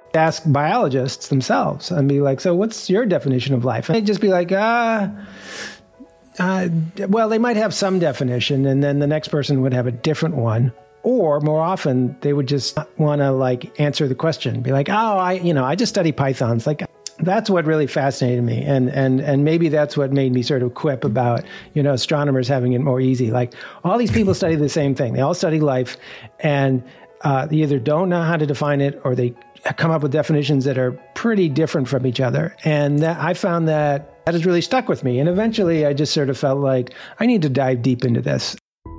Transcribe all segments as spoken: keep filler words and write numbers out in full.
ask biologists themselves and be like, so what's your definition of life? And they'd just be like, ah, uh, well, they might have some definition, and then the next person would have a different one. Or more often, they would just want to like answer the question, be like, oh, I, you know, I just study pythons. Like, that's what really fascinated me. And, and, and maybe that's what made me sort of quip about, you know, astronomers having it more easy. Like, all these people study the same thing. They all study life, and uh, they either don't know how to define it, or they come up with definitions that are pretty different from each other. And that, I found that that has really stuck with me. And eventually I just sort of felt like I need to dive deep into this.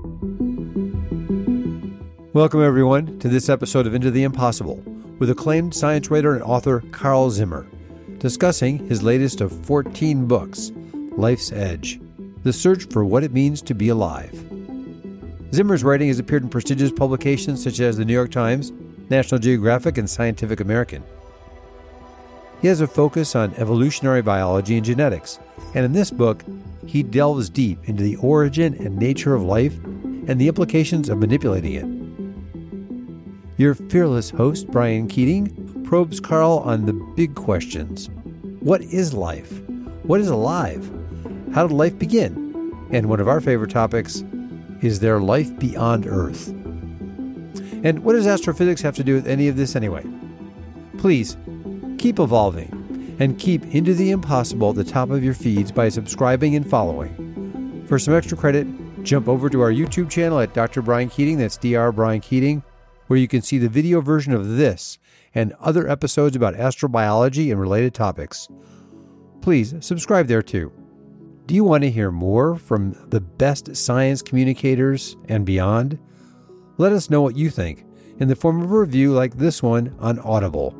Welcome, everyone, to this episode of Into the Impossible with acclaimed science writer and author Carl Zimmer, discussing his latest of fourteen books, Life's Edge, The Search for What It Means to Be Alive. Zimmer's writing has appeared in prestigious publications such as the New York Times, National Geographic, and Scientific American. He has a focus on evolutionary biology and genetics, and in this book, he delves deep into the origin and nature of life and the implications of manipulating it. Your fearless host, Brian Keating, probes Carl on the big questions. What is life? What is alive? How did life begin? And one of our favorite topics, is there life beyond Earth? And what does astrophysics have to do with any of this anyway? Please, keep evolving and keep Into the Impossible at the top of your feeds by subscribing and following. For some extra credit, jump over to our YouTube channel at Doctor Brian Keating, that's Doctor Brian Keating, where you can see the video version of this and other episodes about astrobiology and related topics. Please subscribe there too. Do you want to hear more from the best science communicators and beyond? Let us know what you think in the form of a review like this one on Audible.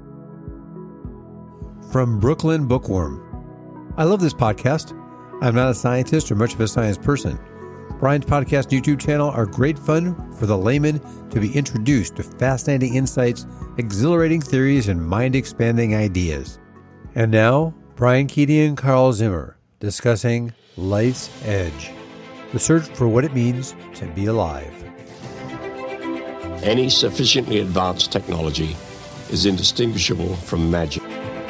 From Brooklyn Bookworm. I love this podcast. I'm not a scientist or much of a science person. Brian's podcast and YouTube channel are great fun for the layman to be introduced to fascinating insights, exhilarating theories, and mind-expanding ideas. And now, Brian Keating and Carl Zimmer discussing Life's Edge, the search for what it means to be alive. Any sufficiently advanced technology is indistinguishable from magic.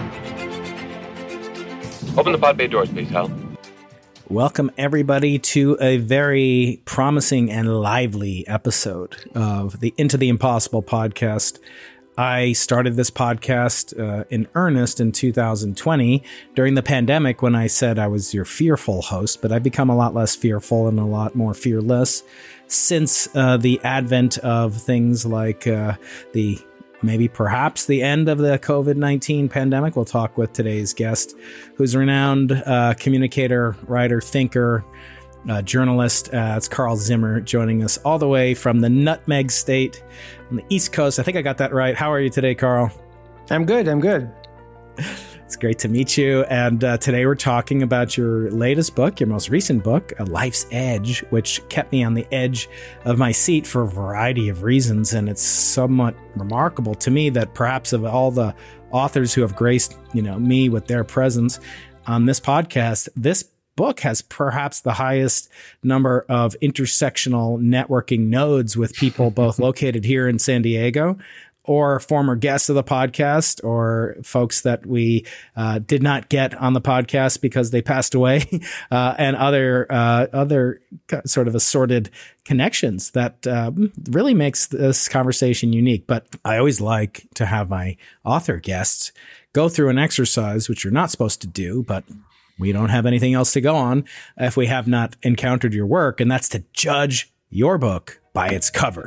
Open the pod bay doors, please, Hal. Welcome, everybody, to a very promising and lively episode of the Into the Impossible podcast. I started this podcast uh, in earnest in two thousand twenty during the pandemic when I said I was your fearful host, but I've become a lot less fearful and a lot more fearless since uh, the advent of things like uh, the maybe perhaps the end of the COVID nineteen pandemic. We'll talk with today's guest, who's a renowned uh, communicator, writer, thinker, uh, journalist. Uh, it's Carl Zimmer joining us all the way from the Nutmeg State on the East Coast. I think I got that right. How are you today, Carl? I'm good. I'm good. It's great to meet you. And uh, today we're talking about your latest book, your most recent book, Life's Edge, which kept me on the edge of my seat for a variety of reasons. And it's somewhat remarkable to me that perhaps of all the authors who have graced, you know, me with their presence on this podcast, this book has perhaps the highest number of intersectional networking nodes with people both located here in San Diego, or former guests of the podcast, or folks that we uh, did not get on the podcast because they passed away, uh, and other uh, other sort of assorted connections that uh, really makes this conversation unique. But I always like to have my author guests go through an exercise, which you're not supposed to do, but we don't have anything else to go on if we have not encountered your work, and that's to judge your book by its cover.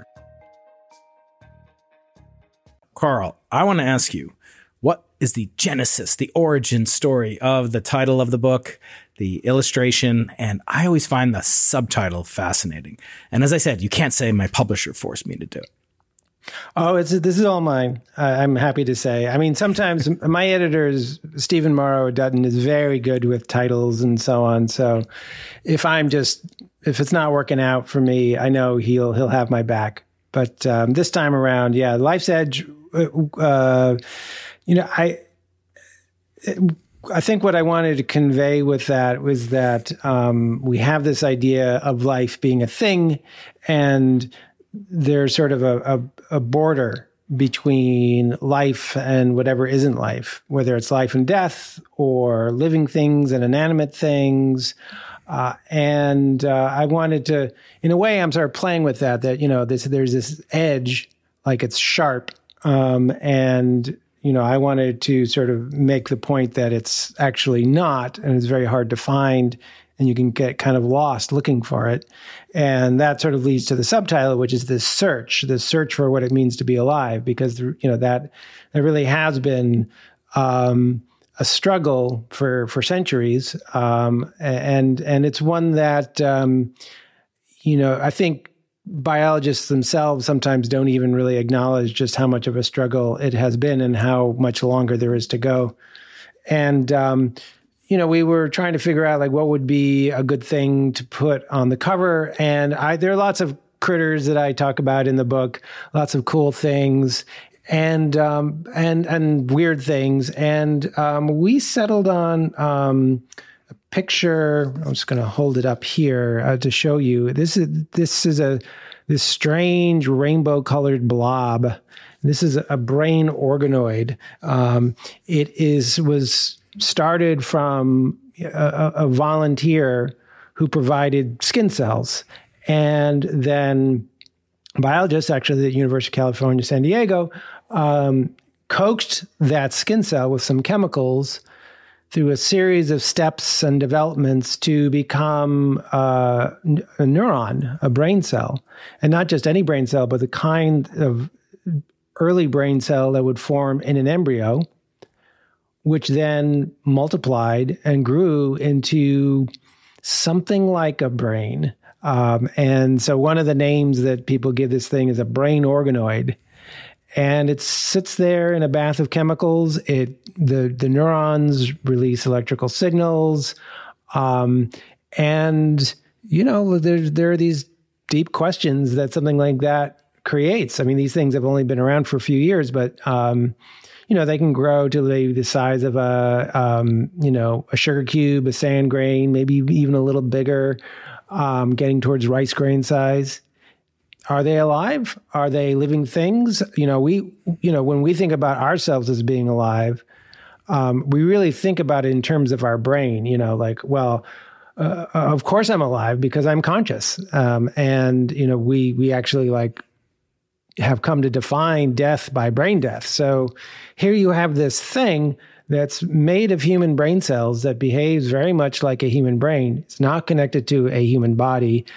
Carl, I want to ask you, what is the genesis, the origin story of the title of the book, the illustration, and I always find the subtitle fascinating. And as I said, you can't say my publisher forced me to do it. Oh, it's this is all mine. Uh, I'm happy to say. I mean, sometimes my editor is Stephen Morrow Dutton is very good with titles and so on. So if I'm just if it's not working out for me, I know he'll he'll have my back. But um, this time around, yeah, Life's Edge. Uh, you know, I I think what I wanted to convey with that was that um, we have this idea of life being a thing, and there's sort of a, a, a border between life and whatever isn't life, whether it's life and death or living things and inanimate things. Uh, and uh, I wanted to, in a way, I'm sort of playing with that, that, you know, this, there's this edge, like it's sharp. Um, and, you know, I wanted to sort of make the point that it's actually not, and it's very hard to find, and you can get kind of lost looking for it. And that sort of leads to the subtitle, which is this search, this search for what it means to be alive, because, you know, that, that really has been um, a struggle for, for centuries. Um, and, and it's one that, um, you know, I think biologists themselves sometimes don't even really acknowledge just how much of a struggle it has been and how much longer there is to go. And, um, you know, we were trying to figure out like what would be a good thing to put on the cover. And I, there are lots of critters that I talk about in the book, lots of cool things and, um, and, and weird things. And, um, we settled on, um, a picture. I'm just going to hold it up here uh, to show you. This is, this is a, this strange rainbow colored blob. This is a brain organoid. Um, it is, was, started from a, a volunteer who provided skin cells. And then biologists, actually at the University of California, San Diego, um, coaxed that skin cell with some chemicals through a series of steps and developments to become uh, a neuron, a brain cell. And not just any brain cell, but the kind of early brain cell that would form in an embryo, which then multiplied and grew into something like a brain. Um, and so one of the names that people give this thing is a brain organoid. And it sits there in a bath of chemicals. It the the neurons release electrical signals. Um, and, you know, there, there are these deep questions that something like that creates. I mean, these things have only been around for a few years, but... Um, you know, they can grow to maybe the size of a, um, you know, a sugar cube, a sand grain, maybe even a little bigger, um, getting towards rice grain size. Are they alive? Are they living things? You know, we, you know, when we think about ourselves as being alive, um, we really think about it in terms of our brain, you know, like, well, uh, of course I'm alive because I'm conscious. Um, and, you know, we, we actually like, have come to define death by brain death. So here you have this thing that's made of human brain cells that behaves very much like a human brain. It's not connected to a human body,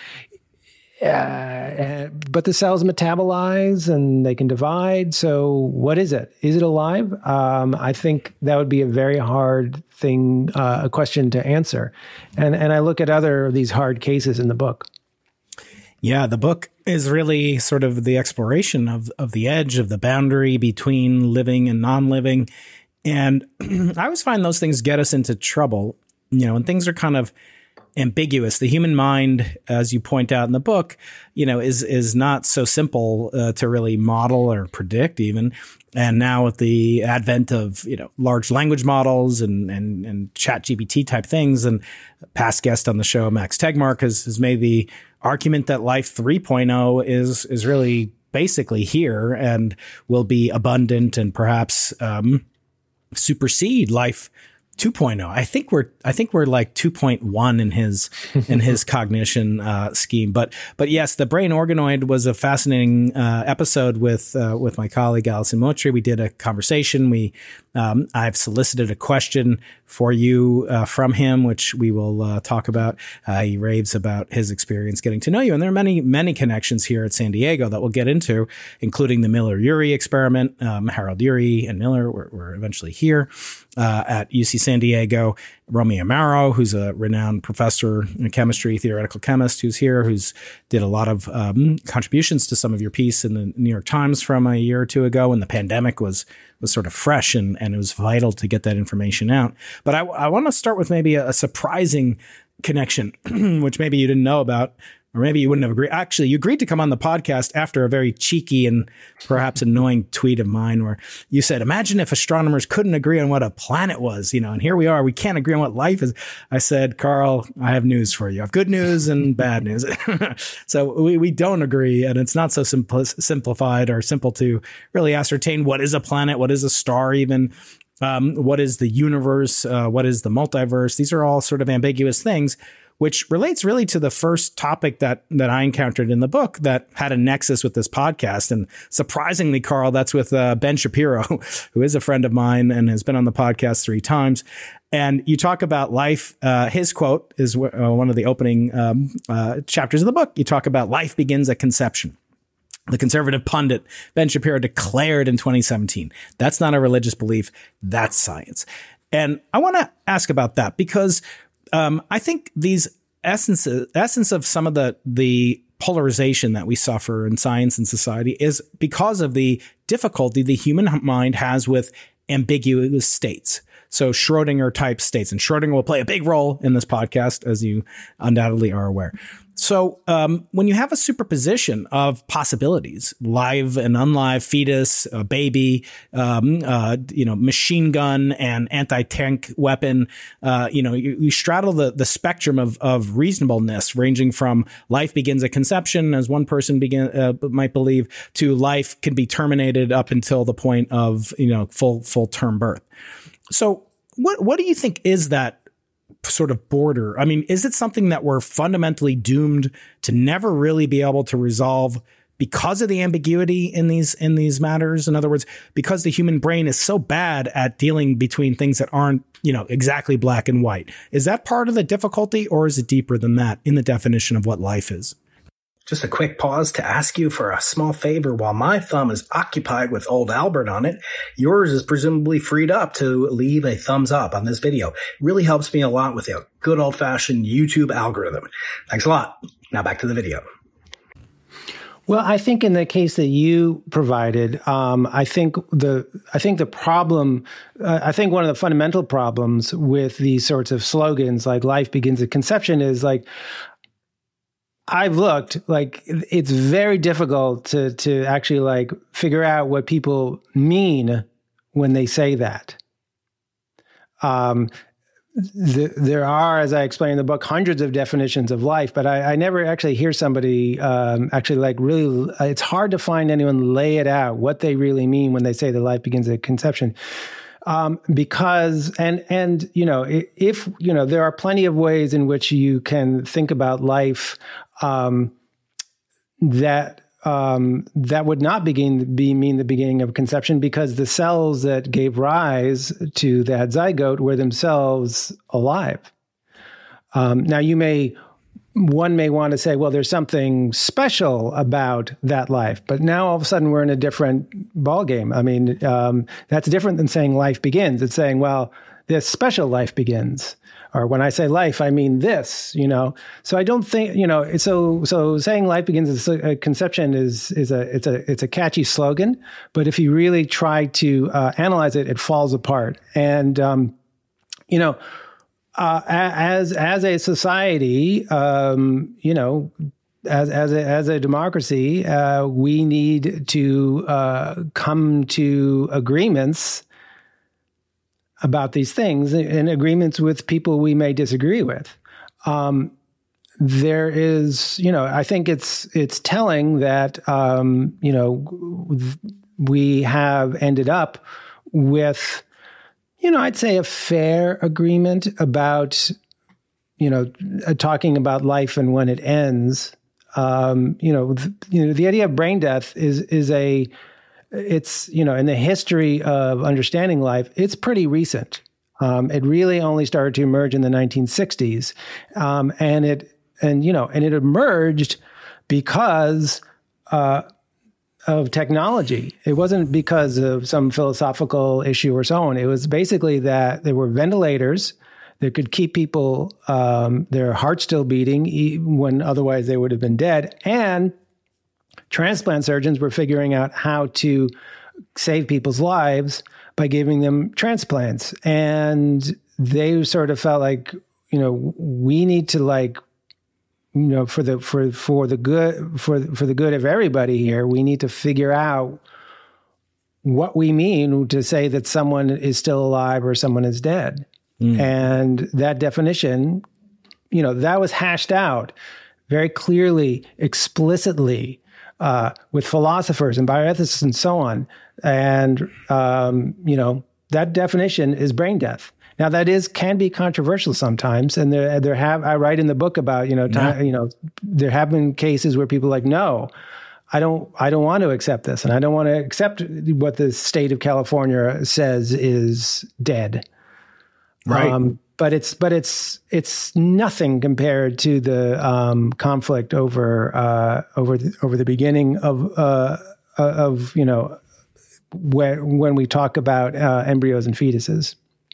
uh, but the cells metabolize and they can divide. So what is it? Is it alive? Um, I think that would be a very hard thing, uh, a question to answer. And, and I look at other of these hard cases in the book. Yeah, the book is really sort of the exploration of, of the edge, of the boundary between living and non-living. And I always find those things get us into trouble, you know, and things are kind of ambiguous. The human mind, as you point out in the book, you know, is is not so simple uh, to really model or predict even. And now with the advent of, you know, large language models and, and, and chat G P T type things, and past guest on the show, Max Tegmark, has, has made the argument that life three point oh is, is really basically here and will be abundant and perhaps, um, supersede life two point oh. I think we're, I think we're like two point one in his, in his cognition, uh, scheme. But, but yes, the brain organoid was a fascinating, uh, episode with, uh, with my colleague, Alison Moultrie. We did a conversation. We, um, I've solicited a question for you, uh, from him, which we will, uh, talk about. Uh, he raves about his experience getting to know you. And there are many, many connections here at San Diego that we'll get into, including the Miller-Urey experiment. Um, Harold Urey and Miller were, were eventually here, uh, at U C San Diego. Romy Amaro, who's a renowned professor in chemistry, theoretical chemist, who's here, who's did a lot of um, contributions to some of your piece in the New York Times from a year or two ago when the pandemic was was sort of fresh, and, and it was vital to get that information out. But I, I want to start with maybe a, a surprising connection, which maybe you didn't know about, or maybe you wouldn't have agreed. Actually, you agreed to come on the podcast after a very cheeky and perhaps annoying tweet of mine where you said, imagine if astronomers couldn't agree on what a planet was, you know, and here we are, we can't agree on what life is. I said, Carl, I have news for you. I have good news and bad news. So we, we don't agree, and it's not so simpl- simplified or simple to really ascertain what is a planet, what is a star even. Um, what is the universe? Uh, what is the multiverse? These are all sort of ambiguous things, which relates really to the first topic that that I encountered in the book that had a nexus with this podcast. And surprisingly, Carl, that's with uh, Ben Shapiro, who is a friend of mine and has been on the podcast three times. And you talk about life. Uh, his quote is w- uh, one of the opening um, uh, chapters of the book. You talk about life begins at conception. The conservative pundit Ben Shapiro declared in twenty seventeen. That's not a religious belief. That's science. And I want to ask about that because um, I think these essences, essence of some of the, the polarization that we suffer in science and society is because of the difficulty the human mind has with ambiguous states. So Schrodinger type states, and Schrodinger will play a big role in this podcast, as you undoubtedly are aware. So um, when you have a superposition of possibilities, live and unlive, fetus, a baby, um, uh, you know, machine gun and anti-tank weapon, uh, you know, you, you straddle the, the spectrum of, of reasonableness, ranging from life begins at conception, as one person begin, uh, might believe, to life can be terminated up until the point of, you know, full full term birth. So what what do you think is that sort of border? I mean, is it something that we're fundamentally doomed to never really be able to resolve because of the ambiguity in these in these matters? In other words, because the human brain is so bad at dealing between things that aren't, you know, exactly black and white. Is that part of the difficulty, or is it deeper than that in the definition of what life is? Just a quick pause to ask you for a small favor. While my thumb is occupied with old Albert on it, yours is presumably freed up to leave a thumbs up on this video. It really helps me a lot with the good old-fashioned YouTube algorithm. Thanks a lot. Now back to the video. Well, I think in the case that you provided, um, I think the I think the problem, uh, I think one of the fundamental problems with these sorts of slogans like "life begins at conception" is like, I've looked, like, it's very difficult to to actually like figure out what people mean when they say that. Um, the, there are, as I explained in the book, hundreds of definitions of life, but I, I never actually hear somebody um, actually like really, it's hard to find anyone lay it out, what they really mean when they say that life begins at conception. Um, because, and, and, you know, if, you know, there are plenty of ways in which you can think about life, um, that, um, that would not begin, be mean the beginning of conception, because the cells that gave rise to that zygote were themselves alive. Um, now you may, one may want to say, well, there's something special about that life, but now all of a sudden we're in a different ballgame. I mean, um, that's different than saying life begins. It's saying, well, this special life begins. Or when I say life, I mean this, you know. So I don't think, you know, so so saying life begins at a conception is is a it's a it's a catchy slogan, but if you really try to uh, analyze it, it falls apart. And um, you know, uh, as as a society, um, you know, as as a, as a democracy, uh, we need to uh, come to agreements about these things, and agreements with people we may disagree with. Um, there is, you know, I think it's it's telling that, um, you know, we have ended up with, you know, I'd say a fair agreement about, you know, talking about life and when it ends. Um, you know, th- you know, the idea of brain death is is a It's, you know, in the history of understanding life, it's pretty recent. Um, it really only started to emerge in the nineteen sixties. Um, and it, and, you know, and it emerged because, uh, of technology. It wasn't because of some philosophical issue or so on. It was basically that there were ventilators that could keep people, um, their heart still beating when otherwise they would have been dead. And transplant surgeons were figuring out how to save people's lives by giving them transplants. And they sort of felt like, you know, we need to like you know, for the for for the good for for the good of everybody here, we need to figure out what we mean to say that someone is still alive or someone is dead. Mm. And that definition, you know, that was hashed out very clearly, explicitly, uh, with philosophers and bioethicists and so on. And, um, you know, that definition is brain death. Now, that is can be controversial sometimes. And there, there have, I write in the book about, you know, time, yeah. you know, there have been cases where people are like, no, I don't, I don't want to accept this. And I don't want to accept what the state of California says is dead. Right. Um, But it's but it's it's nothing compared to the um, conflict over uh, over the, over the beginning of uh, of you know when when we talk about uh, embryos and fetuses.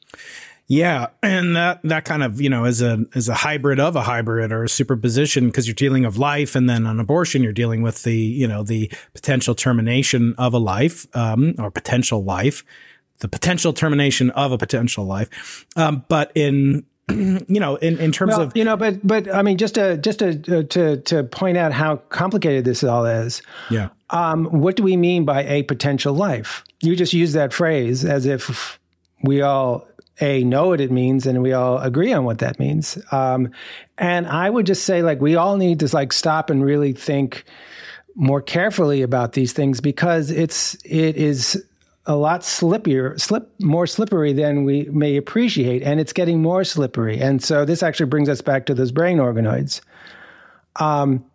Yeah, and that that kind of you know is a is a hybrid of a hybrid or a superposition, because you're dealing with life, and then on abortion you're dealing with the you know the potential termination of a life um, or potential life. The potential termination of a potential life. Um, but in, you know, in, in terms well, of, you know, but, but I mean, just to, just to, to, to point out how complicated this all is. Yeah. Um, what do we mean by a potential life? You just use that phrase as if we all A, know what it means and we all agree on what that means. Um, and I would just say, like, we all need to like stop and really think more carefully about these things, because it's, it is a lot slippier, slip more slippery than we may appreciate, and it's getting more slippery. And so this actually brings us back to those brain organoids. Um,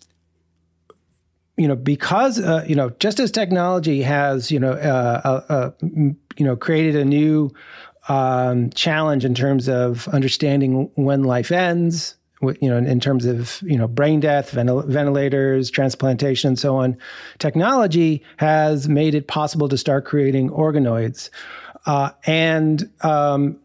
you know, because uh, you know, just as technology has you know, uh, uh, uh, you know, created a new um, challenge in terms of understanding when life ends. You know, in terms of, you know, brain death, ventil- ventilators, transplantation, and so on, technology has made it possible to start creating organoids. Uh, and um,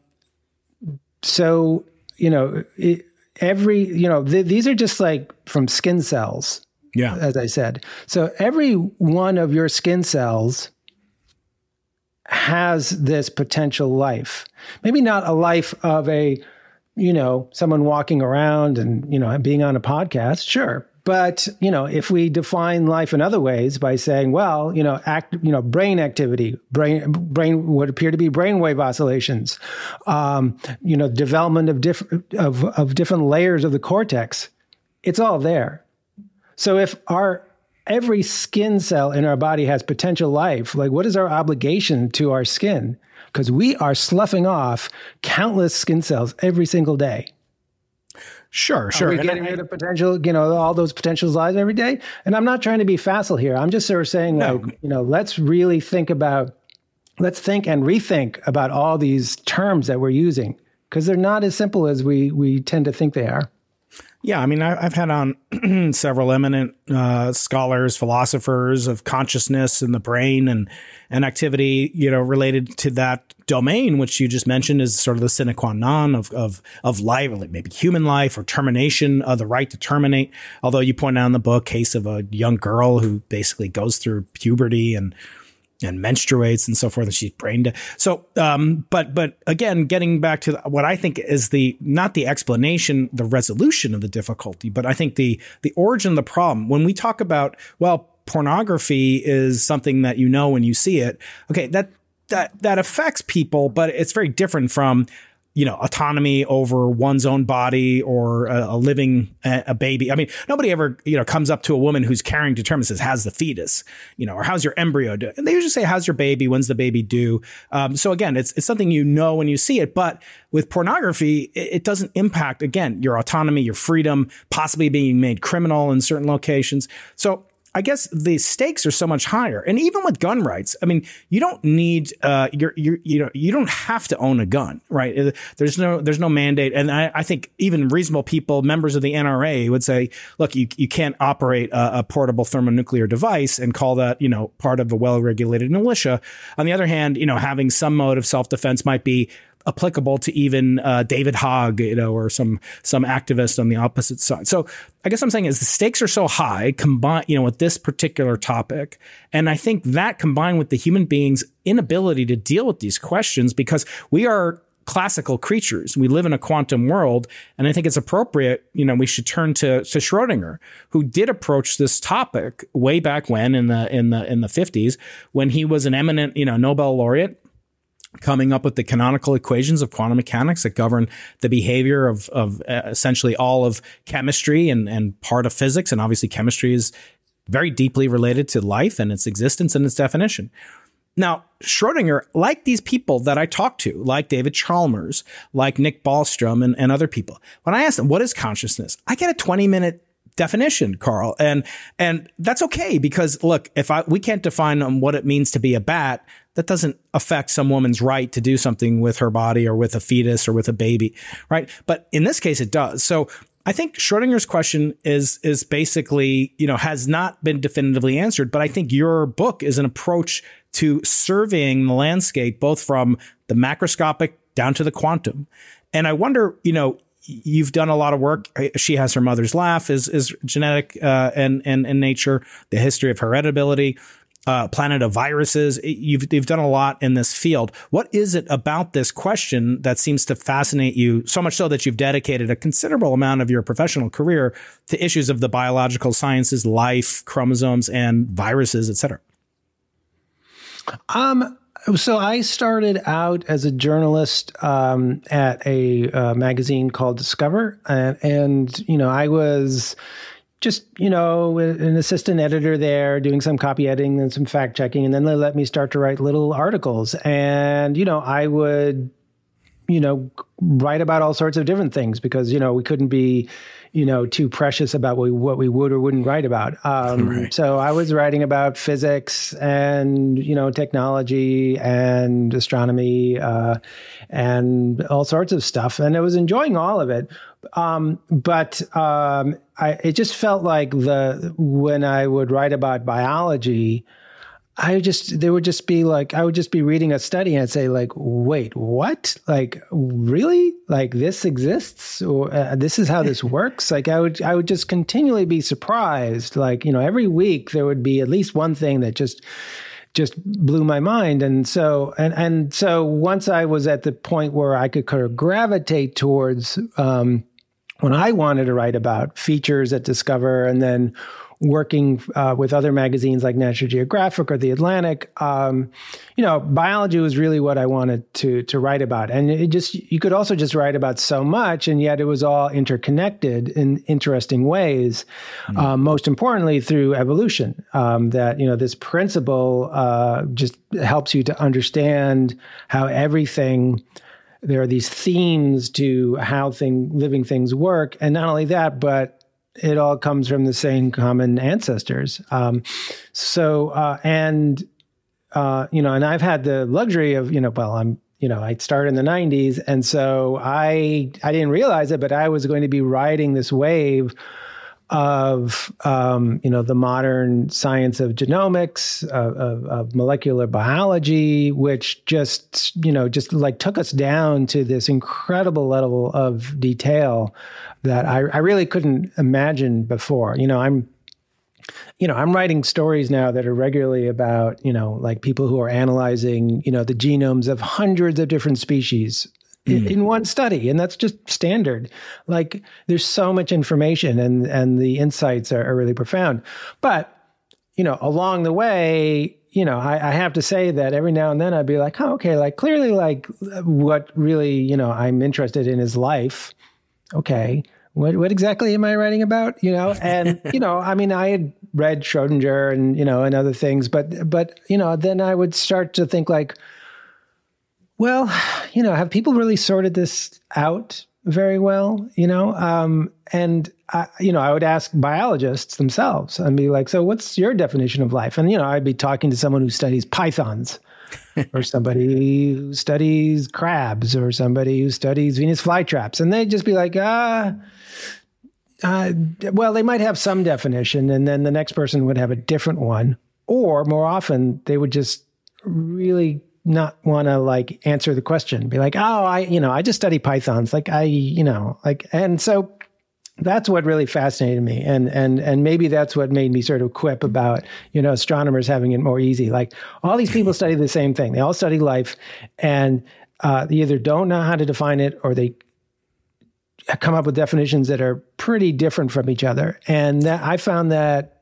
so, you know, it, every, you know, th- these are just like from skin cells, yeah, as I said. So every one of your skin cells has this potential life. Maybe not a life of a, you know, someone walking around and, you know, being on a podcast, sure. But, you know, if we define life in other ways by saying, well, you know, act, you know, brain activity, brain, brain would appear to be brainwave oscillations, um, you know, development of different, of, of different layers of the cortex, it's all there. So if our, every skin cell in our body has potential life, like, what is our obligation to our skin? Because we are sloughing off countless skin cells every single day. Sure, sure. Are we getting rid of potential, you know, all those potential lives every day? And I'm not trying to be facile here. I'm just sort of saying, no. like, you know, let's really think about, let's think and rethink about all these terms that we're using, because they're not as simple as we we tend to think they are. Yeah, I mean, I, I've had on several eminent uh, scholars, philosophers of consciousness and the brain and and activity, you know, related to that domain, which you just mentioned is sort of the sine qua non of of of life, like maybe human life or termination of the right to terminate. Although you point out in the book case of a young girl who basically goes through puberty and and menstruates and so forth, and she's brain dead. So, um, but, but again, getting back to what I think is the, not the explanation, the resolution of the difficulty, but I think the, the origin of the problem. When we talk about, well, pornography is something that you know when you see it. Okay. That, that, that affects people, but it's very different from, you know, autonomy over one's own body or a, a living, a, a baby. I mean, nobody ever, you know, comes up to a woman who's carrying to term and says, how's the fetus, you know, or how's your embryo do? And they usually say, how's your baby? When's the baby due? Um, so again, it's, it's something you know when you see it, but with pornography, it, it doesn't impact, again, your autonomy, your freedom, possibly being made criminal in certain locations. So I guess the stakes are so much higher. And even with gun rights, I mean, you don't need, uh, you're, you're, you know, you don't have to own a gun, right? There's no, there's no mandate. And I, I think even reasonable people, members of the N R A would say, look, you, you can't operate a, a portable thermonuclear device and call that, you know, part of a well-regulated militia. On the other hand, you know, having some mode of self-defense might be applicable to even uh, David Hogg, you know, or some some activist on the opposite side. So I guess I'm saying is the stakes are so high combined, you know, with this particular topic. And I think that combined with the human being's inability to deal with these questions, because we are classical creatures. We live in a quantum world. And I think it's appropriate, you know, we should turn to, to Schrodinger, who did approach this topic way back when in the, in the, in the fifties, when he was an eminent, you know, Nobel laureate, coming up with the canonical equations of quantum mechanics that govern the behavior of, of uh, essentially all of chemistry and, and part of physics. And obviously chemistry is very deeply related to life and its existence and its definition. Now, Schrodinger, like these people that I talked to, like David Chalmers, like Nick Bostrom and, and other people, when I ask them, what is consciousness? I get a twenty minute definition, Carl. And, and that's okay, because look, if I, we can't define um, what it means to be a bat, that doesn't affect some woman's right to do something with her body or with a fetus or with a baby, right? But in this case, it does. So I think Schrodinger's question is, is basically, you know, has not been definitively answered, but I think your book is an approach to surveying the landscape, both from the macroscopic down to the quantum. And I wonder, you know, you've done a lot of work. She Has Her Mother's Laugh is, is genetic, uh, and, and, and nature, the history of heritability, uh, Planet of Viruses. You've, you've done a lot in this field. What is it about this question that seems to fascinate you so much so that you've dedicated a considerable amount of your professional career to issues of the biological sciences, life, chromosomes, and viruses, et cetera? Um, So I started out as a journalist um, at a uh, magazine called Discover, and, and you know I was just you know an assistant editor there, doing some copy editing and some fact checking, and then they let me start to write little articles, and you know I would you know write about all sorts of different things because you know we couldn't be you know, too precious about what we, what we would or wouldn't write about. Um, right. So I was writing about physics and, you know, technology and astronomy uh, and all sorts of stuff. And I was enjoying all of it. Um, but um, I, it just felt like the when I would write about biology, I just, there would just be like, I would just be reading a study and I'd say like, wait, what? Like, really? Like this exists? Or uh, this is how this works? Like I would, I would just continually be surprised. Like, you know, every week there would be at least one thing that just, just blew my mind. And so, and, and so once I was at the point where I could kind of gravitate towards, um, when I wanted to write about features at Discover and then working uh, with other magazines like National Geographic or The Atlantic, um, you know, biology was really what I wanted to to write about. And it just, you could also just write about so much, and yet it was all interconnected in interesting ways. Mm. Um, most importantly, through evolution, um, that, you know, this principle uh, just helps you to understand how everything, there are these themes to how thing, living things work. And not only that, but it all comes from the same common ancestors. Um, so, uh, and, uh, you know, and I've had the luxury of, you know, well, I'm, you know, I started in the nineties. And so I, I didn't realize it, but I was going to be riding this wave of, um, you know, the modern science of genomics, of, of, of molecular biology, which just, you know, just like took us down to this incredible level of detail that I, I really couldn't imagine before. You know, I'm, you know, I'm writing stories now that are regularly about, you know, like people who are analyzing, you know, the genomes of hundreds of different species mm. in, in one study. And that's just standard. Like there's so much information and, and the insights are, are really profound. But, you know, along the way, you know, I, I have to say that every now and then I'd be like, oh, okay, like clearly like what really, you know, I'm interested in is life. Okay, what what exactly am I writing about? You know, and you know, I mean, I had read Schrodinger and you know and other things, but but you know, then I would start to think like, well, you know, have people really sorted this out very well? You know, um, and I, you know, I would ask biologists themselves and be like, so what's your definition of life? And you know, I'd be talking to someone who studies pythons. Or somebody who studies crabs, or somebody who studies Venus flytraps, and they'd just be like, ah, uh, well, they might have some definition, and then the next person would have a different one, or more often they would just really not want to like answer the question, be like, oh, I, you know, I just study pythons, like I, you know, like, and so. That's what really fascinated me. And, and, and maybe that's what made me sort of quip about, you know, astronomers having it more easy. Like all these people study the same thing. They all study life. And uh, they either don't know how to define it or they come up with definitions that are pretty different from each other. And that, I found that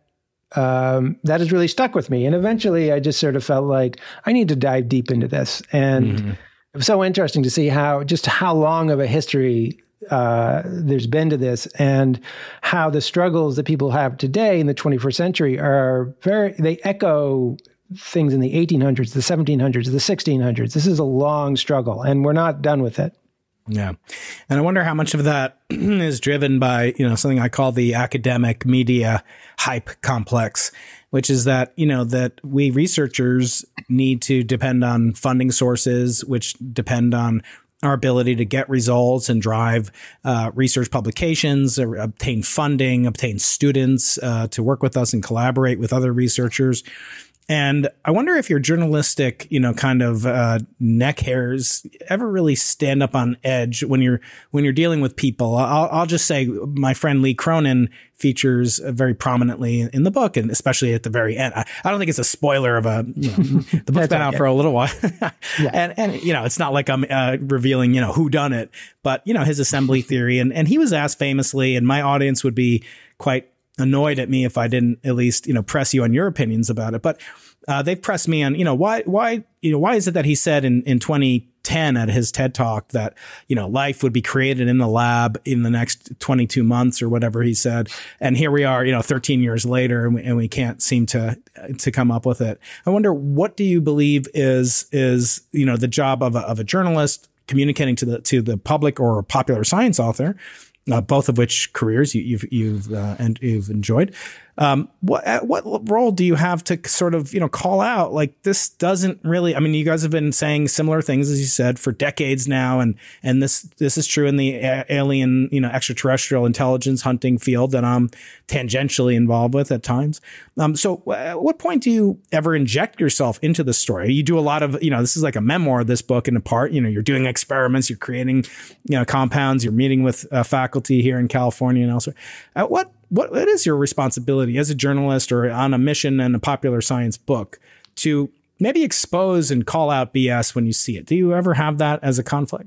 um, that has really stuck with me. And eventually I just sort of felt like I need to dive deep into this. And mm-hmm. it was so interesting to see how, just how long of a history uh, there's been to this, and how the struggles that people have today in the twenty-first century are very, they echo things in the eighteen hundreds, the seventeen hundreds, the sixteen hundreds. This is a long struggle, and we're not done with it. Yeah. And I wonder how much of that is driven by, you know, something I call the academic media hype complex, which is that, you know, that we researchers need to depend on funding sources, which depend on our ability to get results and drive uh, research publications, or obtain funding, obtain students uh, to work with us and collaborate with other researchers. And I wonder if your journalistic, you know, kind of uh, neck hairs ever really stand up on edge when you're when you're dealing with people. I'll, I'll just say my friend Lee Cronin features very prominently in the book, and especially at the very end. I, I don't think it's a spoiler of a, you know, the book's been out for a little while. yeah. And, and, you know, it's not like I'm uh, revealing, you know, who done it, but, you know, his assembly theory. And, and he was asked famously, and my audience would be quite annoyed at me if I didn't at least, you know, press you on your opinions about it. But uh, they've pressed me on, you know, why, why, you know, why is it that he said in, in twenty ten at his TED Talk that, you know, life would be created in the lab in the next twenty-two months or whatever he said. And here we are, you know, thirteen years later, and we, and we can't seem to, to come up with it. I wonder, what do you believe is, is, you know, the job of a, of a journalist communicating to the, to the public, or a popular science author, uh, both of which careers you, you've, you've, uh, and you've enjoyed. Um, what, what role do you have to sort of, you know, call out, like, this doesn't really, I mean, you guys have been saying similar things, as you said, for decades now. And, and this, this is true in the alien, you know, extraterrestrial intelligence hunting field that I'm tangentially involved with at times. Um, so at what point do you ever inject yourself into the story? You do a lot of, you know, this is like a memoir, this book, in a part, you know, you're doing experiments, you're creating, you know, compounds, you're meeting with uh, faculty here in California and elsewhere. At what, What, what is your responsibility as a journalist or on a mission in a popular science book to maybe expose and call out B S when you see it? Do you ever have that as a conflict?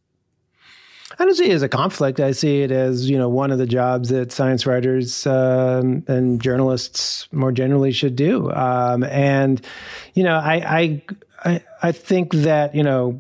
I don't see it as a conflict. I see it as, you know, one of the jobs that science writers um, and journalists more generally should do. Um, and, you know, I, I, I think that, you know,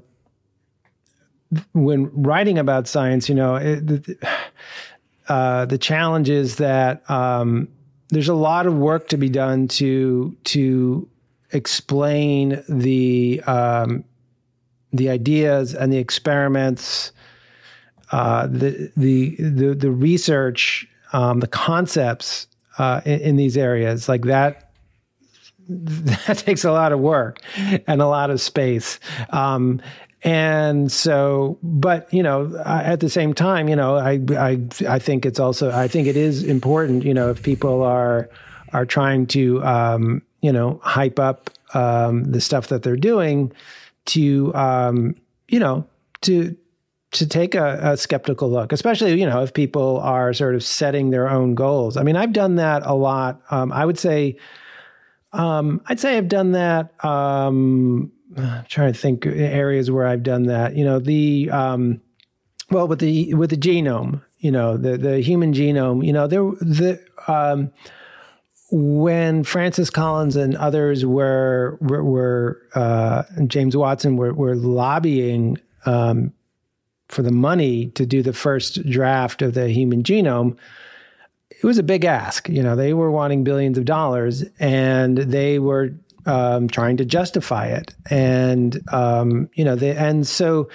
when writing about science, you know, it, Uh, the challenge is that um, there's a lot of work to be done to to explain the um, the ideas and the experiments, uh, the the the the research, um, the concepts uh, in, in these areas. Like that, that takes a lot of work and a lot of space. Um, And so, but, you know, at the same time, you know, I, I, I think it's also, I think it is important, you know, if people are, are trying to, um, you know, hype up, um, the stuff that they're doing, to, um, you know, to, to take a, a skeptical look, especially, you know, if people are sort of setting their own goals. I mean, I've done that a lot. Um, I would say, um, I'd say I've done that, um, I'm trying to think areas where I've done that. You know, the um, well, with the with the genome, you know, the the human genome. You know, there the um, when Francis Collins and others were were, were uh, James Watson were were lobbying um, for the money to do the first draft of the human genome. It was a big ask. You know, they were wanting billions of dollars, and they were Um, trying to justify it. And, um, you know, they, and so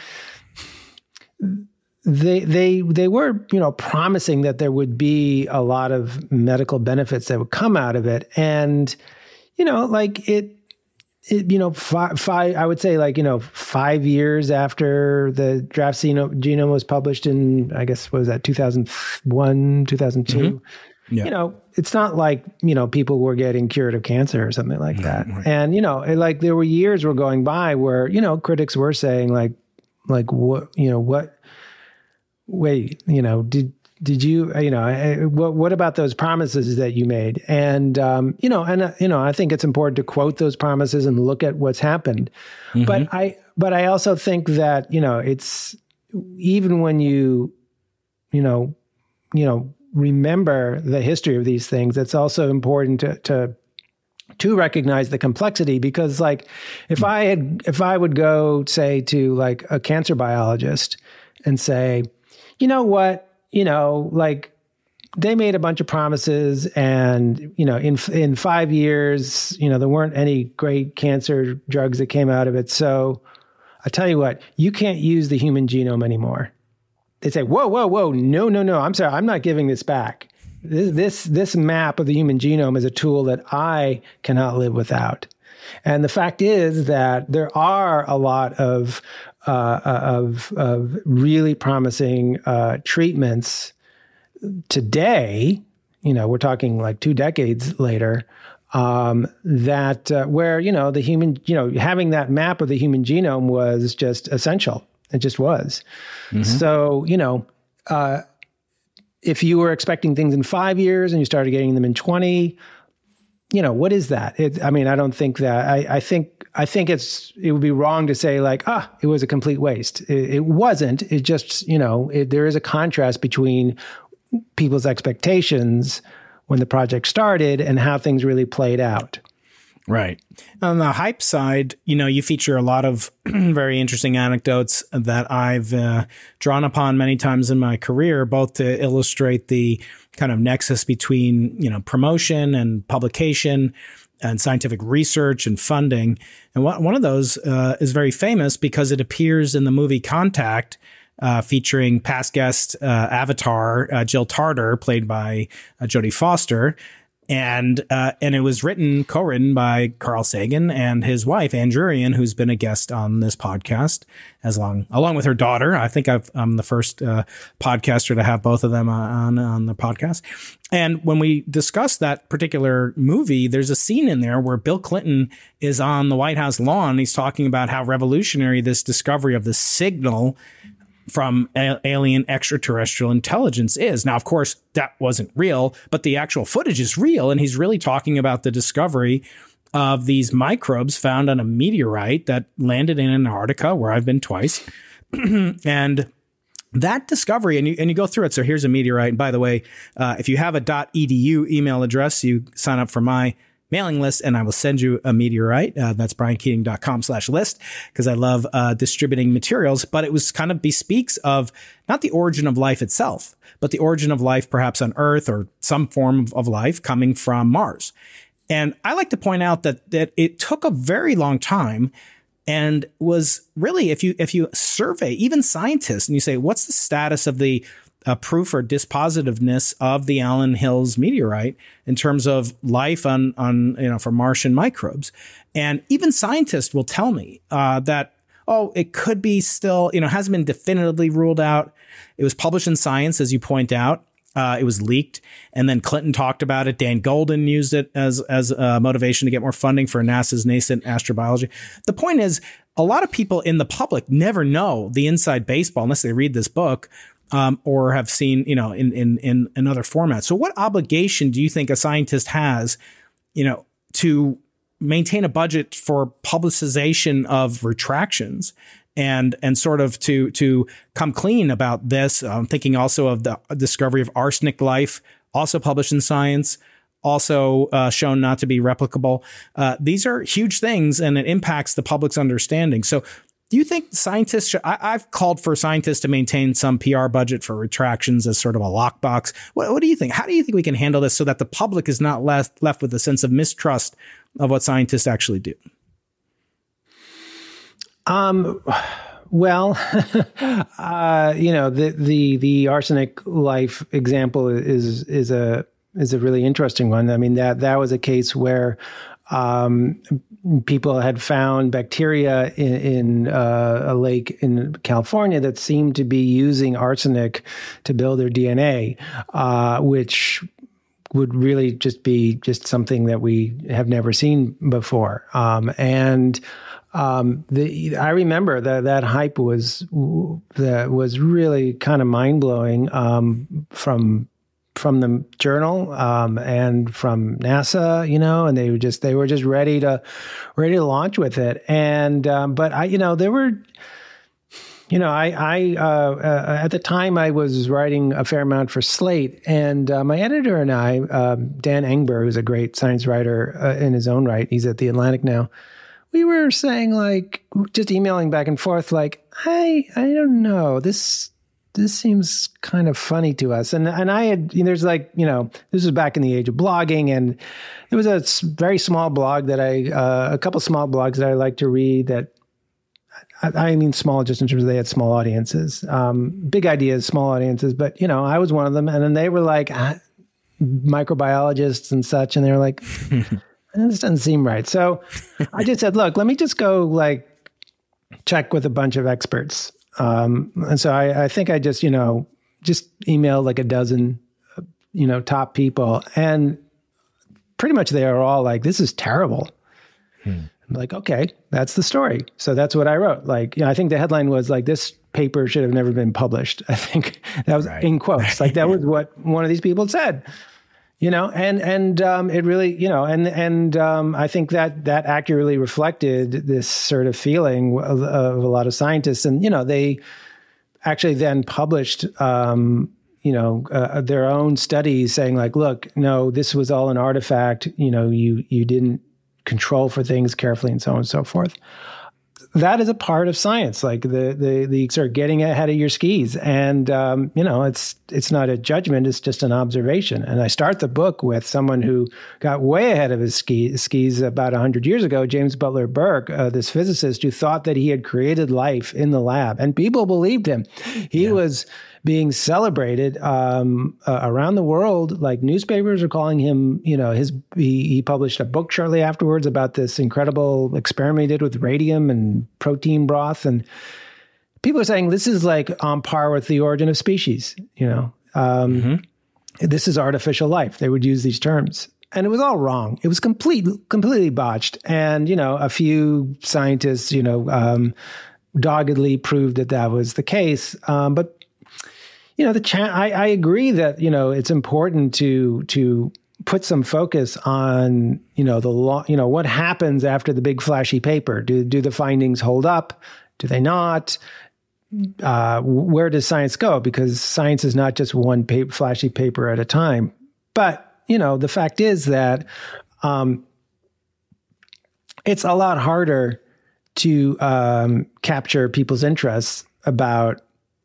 they, they, they were, you know, promising that there would be a lot of medical benefits that would come out of it. And, you know, like it, it you know, five, five, I would say like, you know, five years after the draft genome, genome was published in, I guess, what was that, two thousand one, two thousand two? Mm-hmm. Yeah. You know, it's not like, you know, people were getting cured of cancer or something like that. Right. And, you know, it, like there were years were going by where, you know, critics were saying like, like what, you know, what, wait, you know, did, did you, you know, what, what about those promises that you made? And, um, you know, and, uh, you know, I think it's important to quote those promises and look at what's happened. Mm-hmm. But I, but I also think that, you know, it's even when you, you know, you know, remember the history of these things, it's also important to, to, to recognize the complexity, because like if I had, if I would go say to like a cancer biologist and say, you know what, you know, like they made a bunch of promises and, you know, in, in five years, you know, there weren't any great cancer drugs that came out of it. So I tell you what, you can't use the human genome anymore. They say, whoa, whoa, whoa, no, no, no, I'm sorry, I'm not giving this back. This, this, this map of the human genome is a tool that I cannot live without. And the fact is that there are a lot of, uh, of, of really promising uh, treatments today, you know, we're talking like two decades later, um, that uh, where, you know, the human, you know, having that map of the human genome was just essential. It just was. Mm-hmm. So, you know, uh, if you were expecting things in five years and you started getting them in twenty, you know, what is that? It, I mean, I don't think that, I, I think, I think it's, it would be wrong to say like, ah, it was a complete waste. It, it wasn't. It just, you know, it, there is a contrast between people's expectations when the project started and how things really played out. Right. On the hype side, you know, you feature a lot of very interesting anecdotes that I've uh, drawn upon many times in my career, both to illustrate the kind of nexus between, you know, promotion and publication and scientific research and funding. And one of those uh, is very famous because it appears in the movie Contact, Uh, featuring past guest uh, Avatar uh, Jill Tarter, played by uh, Jodie Foster, and uh, and it was written, co-written by Carl Sagan and his wife Ann Druyan, who's been a guest on this podcast, as long along with her daughter. I think I've, I'm the first uh, podcaster to have both of them on on the podcast. And when we discussed that particular movie, there's a scene in there where Bill Clinton is on the White House lawn. And he's talking about how revolutionary this discovery of the signal from a- alien extraterrestrial intelligence is. Now, of course, that wasn't real, but the actual footage is real. And he's really talking about the discovery of these microbes found on a meteorite that landed in Antarctica, where I've been twice. And that discovery, and you, and you go through it. So here's a meteorite. And by the way, uh, if you have a .edu email address, you sign up for my mailing list and I will send you a meteorite. Uh, that's briankeating.com slash list because I love uh, distributing materials. But it was kind of bespeaks of not the origin of life itself, but the origin of life perhaps on Earth or some form of, of life coming from Mars. And I like to point out that that it took a very long time and was really, if you if you survey even scientists and you say, what's the status of the Uh, proof or dispositiveness of the Allen Hills meteorite in terms of life on, on, you know, for Martian microbes. And even scientists will tell me, uh, that, oh, it could be still, you know, hasn't been definitively ruled out. It was published in Science, as you point out. Uh, it was leaked. And then Clinton talked about it. Dan Golden used it as, as a motivation to get more funding for NASA's nascent astrobiology. The point is, a lot of people in the public never know the inside baseball unless they read this book. Um, or have seen, you know, in, in, in another format. So what obligation do you think a scientist has, you know, to maintain a budget for publicization of retractions and, and sort of to, to come clean about this? I'm thinking also of the discovery of arsenic life, also published in Science, also uh, shown not to be replicable. Uh, these are huge things and it impacts the public's understanding. So do you think scientists should, I, I've called for scientists to maintain some P R budget for retractions as sort of a lockbox. What, what do you think? How do you think we can handle this so that the public is not left, left with a sense of mistrust of what scientists actually do? Um, well, uh, you know, the, the, the arsenic life example is, is a, is a really interesting one. I mean, that, that was a case where, um, people had found bacteria in, in uh, a lake in California that seemed to be using arsenic to build their D N A, uh, which would really just be just something that we have never seen before. Um, and um, the I remember that that hype was that was really kind of mind blowing um, from from the journal um, and from NASA, you know, and they were just they were just ready to ready to launch with it. And um, but I, you know, there were. You know, I, I uh, uh, at the time I was writing a fair amount for Slate, and uh, my editor and I, um, Dan Engber, who's a great science writer uh, in his own right, he's at The Atlantic now. We were saying, like, just emailing back and forth, like, I, I don't know, this, this seems kind of funny to us. And and I had, you know, there's like, you know, this was back in the age of blogging, and there was a very small blog that I, uh, a couple small blogs that I like to read that. I mean, small just in terms of they had small audiences, um, big ideas, small audiences. But, you know, I was one of them. And then they were like ah, microbiologists and such. And they were like, this doesn't seem right. So I just said, look, let me just go like check with a bunch of experts. Um, and so I, I think I just, you know, just emailed like a dozen, you know, top people. And pretty much they are all like, this is terrible. Hmm. I'm like, okay, that's the story. So that's what I wrote. Like, you know, I think the headline was like, this paper should have never been published. I think that was right. In quotes. Like that was what one of these people said, you know, and, and, um, it really, you know, and, and, um, I think that that accurately reflected this sort of feeling of, of a lot of scientists. And, you know, they actually then published, um, you know, uh, their own studies saying like, look, no, this was all an artifact. You know, you, you didn't control for things carefully and so on and so forth. That is a part of science, like the the the sort of getting ahead of your skis. And um, you know, it's it's not a judgment; it's just an observation. And I start the book with someone who got way ahead of his ski, skis about a hundred years ago, James Butler Burke, uh, this physicist who thought that he had created life in the lab, and people believed him. He yeah. was being celebrated um, uh, around the world. Like newspapers are calling him, you know, his he, he published a book shortly afterwards about this incredible experiment he did with radium and protein broth. And people are saying this is like on par with the origin of species, you know, um, mm-hmm. this is artificial life. They would use these terms. And it was all wrong. It was complete, completely botched. And, you know, a few scientists, you know, um, doggedly proved that that was the case. Um, but You know, the cha- I, I agree that, you know, it's important to to put some focus on, you know, the law, you know, what happens after the big flashy paper. Do do the findings hold up? Do they not? Uh, where does science go? Because science is not just one paper, flashy paper at a time. But, you know, the fact is that um, it's a lot harder to um, capture people's interests about,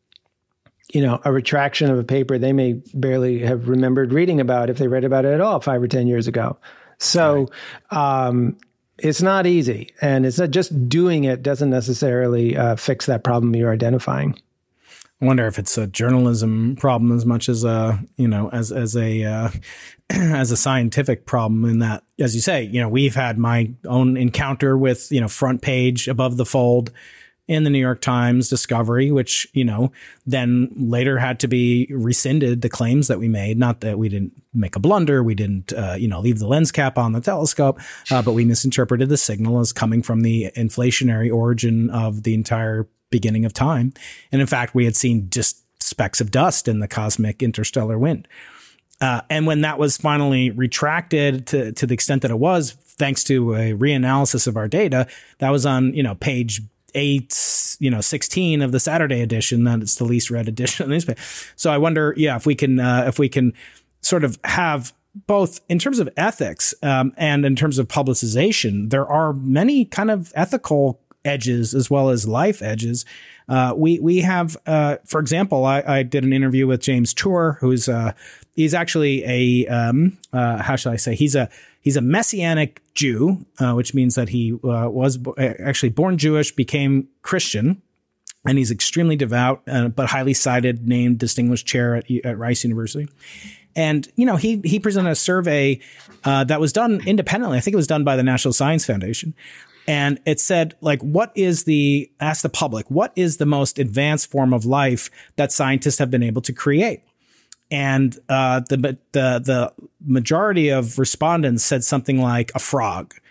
you know, a retraction of a paper they may barely have remembered reading about if they read about it at all five or ten years ago. So right. um, it's not easy. And it's not just doing it doesn't necessarily uh, fix that problem you're identifying. I wonder if it's a journalism problem as much as a, you know, as, as a, uh, as a scientific problem in that, as you say, you know, we've had my own encounter with, you know, front page above the fold in the New York Times discovery, which, you know, then later had to be rescinded, the claims that we made. Not that we didn't make a blunder. We didn't, uh, you know, leave the lens cap on the telescope, uh, but we misinterpreted the signal as coming from the inflationary origin of the entire beginning of time. And in fact, we had seen just specks of dust in the cosmic interstellar wind. Uh, and when that was finally retracted to, to the extent that it was, thanks to a reanalysis of our data, that was on, you know, page eight, you know, sixteen of the Saturday edition. That it's the least read edition of the newspaper. So I wonder, yeah, if we can, uh, if we can sort of have both in terms of ethics um, and in terms of publicization, there are many kind of ethical edges as well as life edges. Uh, we we have, uh, for example, I, I did an interview with James Tour, who's uh, he's actually a um, uh, how shall I say? He's a he's a Messianic Jew, uh, which means that he uh, was bo- actually born Jewish, became Christian, and he's extremely devout, uh, but highly cited, named distinguished chair at, at Rice University. And, you know, he he presented a survey uh, that was done independently. I think it was done by the National Science Foundation. And it said, like, what is the, ask the public, what is the most advanced form of life that scientists have been able to create? And uh, the the the majority of respondents said something like a frog.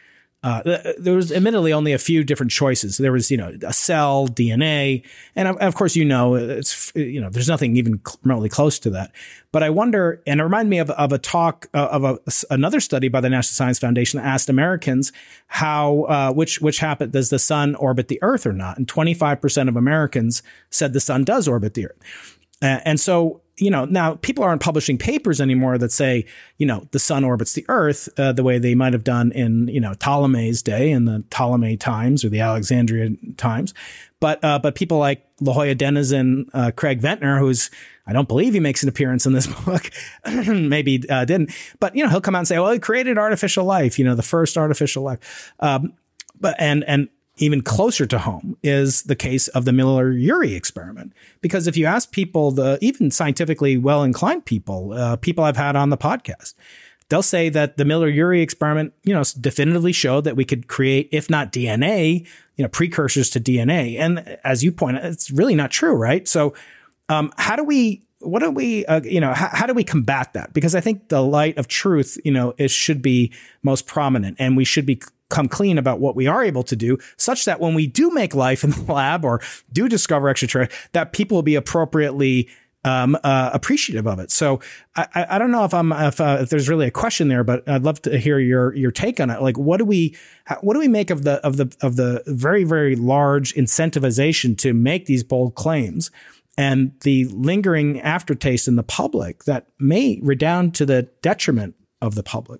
Uh, there was admittedly only a few different choices. There was, you know, a cell, D N A, and of, of course, you know, it's, you know, there's nothing even remotely close to that. But I wonder, and it reminded me of, of a talk uh, of a, another study by the National Science Foundation that asked Americans how, uh, which, which happened, does the sun orbit the Earth or not? And twenty-five percent of Americans said the sun does orbit the Earth. Uh, and so, you know, now people aren't publishing papers anymore that say, you know, the sun orbits the Earth uh, the way they might have done in, you know, Ptolemy's day in the Ptolemy times or the Alexandria times. But uh, but people like La Jolla denizen uh, Craig Ventnor, who's, I don't believe he makes an appearance in this book, maybe uh, didn't. But, you know, he'll come out and say, well, he created artificial life, you know, the first artificial life. Um, but and and. Even closer to home is the case of the Miller-Urey experiment. Because if you ask people, the even scientifically well-inclined people, uh, people I've had on the podcast, they'll say that the Miller-Urey experiment, you know, definitively showed that we could create, if not D N A, you know, precursors to D N A. And as you point out, it's really not true, right? So um, how do we, what do we, uh, you know, how, how do we combat that? Because I think the light of truth, you know, is should be most prominent, and we should be come clean about what we are able to do, such that when we do make life in the lab or do discover extraterrestrial, that people will be appropriately um, uh, appreciative of it. So I, I don't know if I'm if, uh, if there's really a question there, but I'd love to hear your your take on it. Like, what do we what do we make of the of the of the very very large incentivization to make these bold claims, and the lingering aftertaste in the public that may redound to the detriment of the public?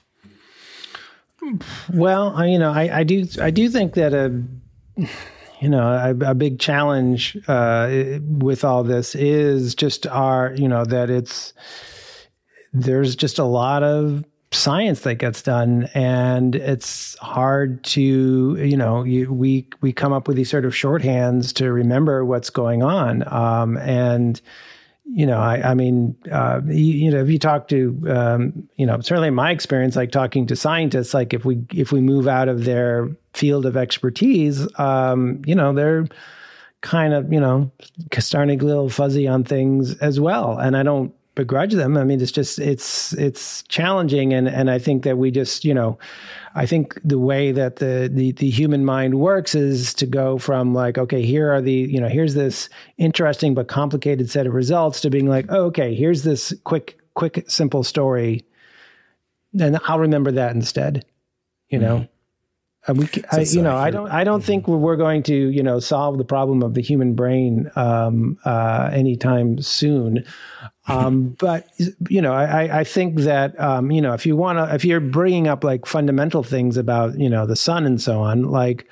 Well, I, you know, I, I do, I do think that a, you know, a, a big challenge uh, with all this is just our, you know, that it's there's just a lot of science that gets done, and it's hard to, you know, you, we we come up with these sort of shorthands to remember what's going on, um, and. You know, I, I mean, uh, you, you know, if you talk to, um, you know, certainly in my experience, like talking to scientists, like if we if we move out of their field of expertise, um, you know, they're kind of, you know, starting to get a little fuzzy on things as well. And I don't begrudge them. I mean, it's just it's it's challenging, and and I think that we just, you know, I think the way that the, the the human mind works is to go from like, okay, here are the, you know, here's this interesting but complicated set of results, to being like, oh, okay, here's this quick, quick, simple story, and I'll remember that instead, you know. Mm-hmm. Uh, we, I, you know, I don't, I don't mm-hmm. think we're going to, you know, solve the problem of the human brain um, uh, anytime soon. Um, but, you know, I, I think that, um, you know, if you want to, if you're bringing up like fundamental things about, you know, the sun and so on, like,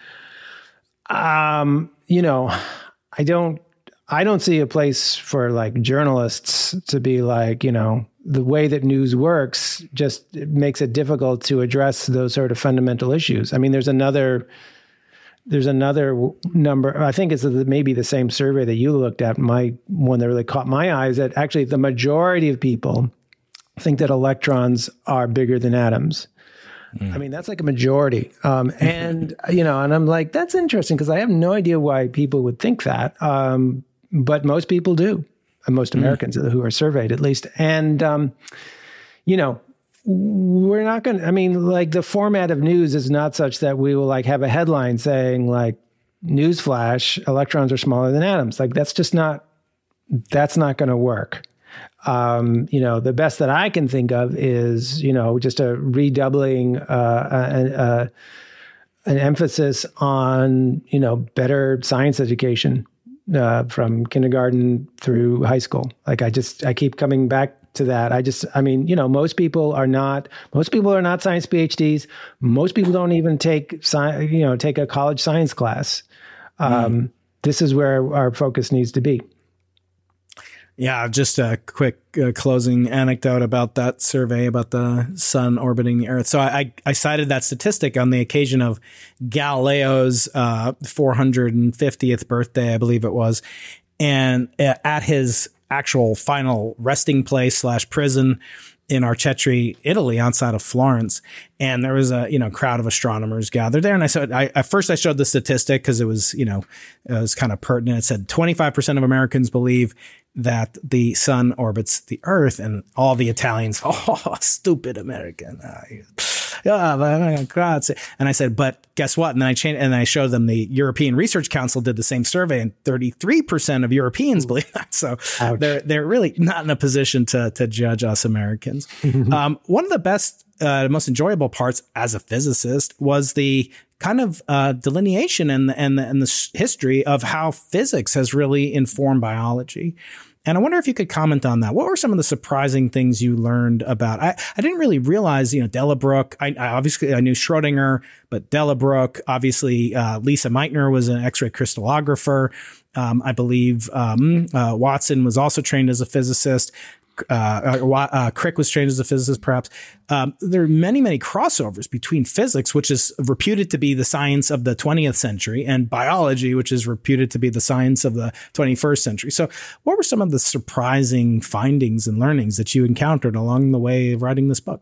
um, you know, I don't, I don't see a place for like journalists to be like, you know, the way that news works just makes it difficult to address those sort of fundamental issues. I mean, there's another, there's another number, I think it's maybe the same survey that you looked at, my one that really caught my eye, is that actually the majority of people think that electrons are bigger than atoms. Mm. I mean, that's like a majority. Um, and, you know, and I'm like, that's interesting, because I have no idea why people would think that. Um, but most people do. Most Americans mm. who are surveyed, at least. And, um, you know, we're not going to, I mean, like the format of news is not such that we will like have a headline saying like, newsflash, electrons are smaller than atoms. Like, that's just not, that's not going to work. Um, you know, the best that I can think of is, you know, just a redoubling, uh, a, a, an emphasis on, you know, better science education. Uh, from kindergarten through high school. Like, I just, I keep coming back to that. I just, I mean, you know, most people are not, most people are not science PhDs. Most people don't even take, sci- you know, take a college science class. Um, mm. This is where our focus needs to be. Yeah, just a quick uh, closing anecdote about that survey about the sun orbiting the Earth. So I, I cited that statistic on the occasion of Galileo's uh, four hundred fiftieth birthday, I believe it was. And at his actual final resting place slash prison in Arcetri, Italy, outside of Florence. And there was a, you know, crowd of astronomers gathered there. And I said, I, at first I showed the statistic because it was, you know, it was kind of pertinent. It said twenty-five percent of Americans believe that the sun orbits the Earth, and all the Italians, oh, stupid American. oh, God. And I said, but guess what? And then I changed, and I showed them the European Research Council did the same survey, and thirty-three percent of Europeans believe that. So Ouch. they're they're really not in a position to to judge us Americans. um, one of the best, uh, most enjoyable parts as a physicist was the kind of uh, delineation and the, and the, and the history of how physics has really informed biology. And I wonder if you could comment on that. What were some of the surprising things you learned about? I, I didn't really realize, you know, Delabruck. I, I obviously I knew Schrodinger, but Delabruck, obviously uh, Lisa Meitner was an X-ray crystallographer. Um, I believe um, uh, Watson was also trained as a physicist. Uh, uh, uh, Crick was trained as a physicist, perhaps. Um, there are many, many crossovers between physics, which is reputed to be the science of the twentieth century, and biology, which is reputed to be the science of the twenty-first century. So what were some of the surprising findings and learnings that you encountered along the way of writing this book?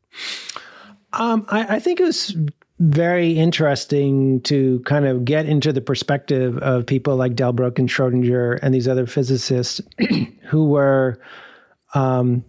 Um, I, I think it was very interesting to kind of get into the perspective of people like Delbruck and Schrodinger and these other physicists who were Um,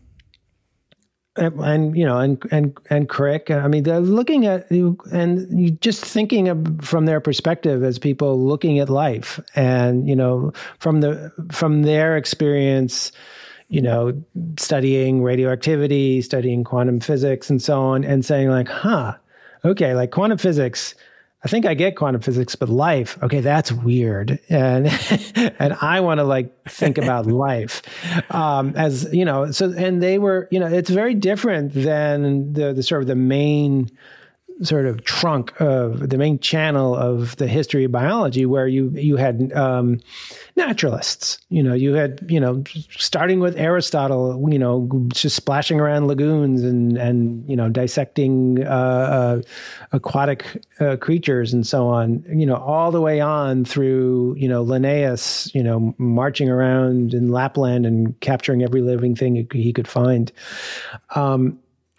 and, and, you know, and, and, and Crick, I mean, they're looking at you and you just thinking of, from their perspective as people looking at life and, you know, from the, from their experience, you know, studying radioactivity, studying quantum physics and so on, and saying like, huh, okay, like quantum physics, I think I get quantum physics, but life, okay, that's weird. And, and I want to like think about life, um, as, you know, so, and they were, you know, it's very different than the, the sort of the main sort of trunk of the main channel of the history of biology, where you, you had, um, naturalists, you know, you had, you know, starting with Aristotle, you know, just splashing around lagoons and, and, you know, dissecting, uh, uh aquatic uh, creatures and so on, you know, all the way on through, you know, Linnaeus, you know, marching around in Lapland and capturing every living thing he, he could find. Um,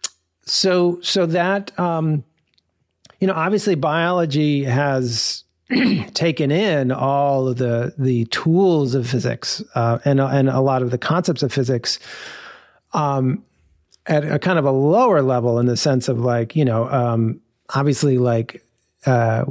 so, so that, um, you know, obviously biology has taken in all of the the tools of physics uh, and and a lot of the concepts of physics um, at a kind of a lower level, in the sense of like, you know, um, obviously like, uh,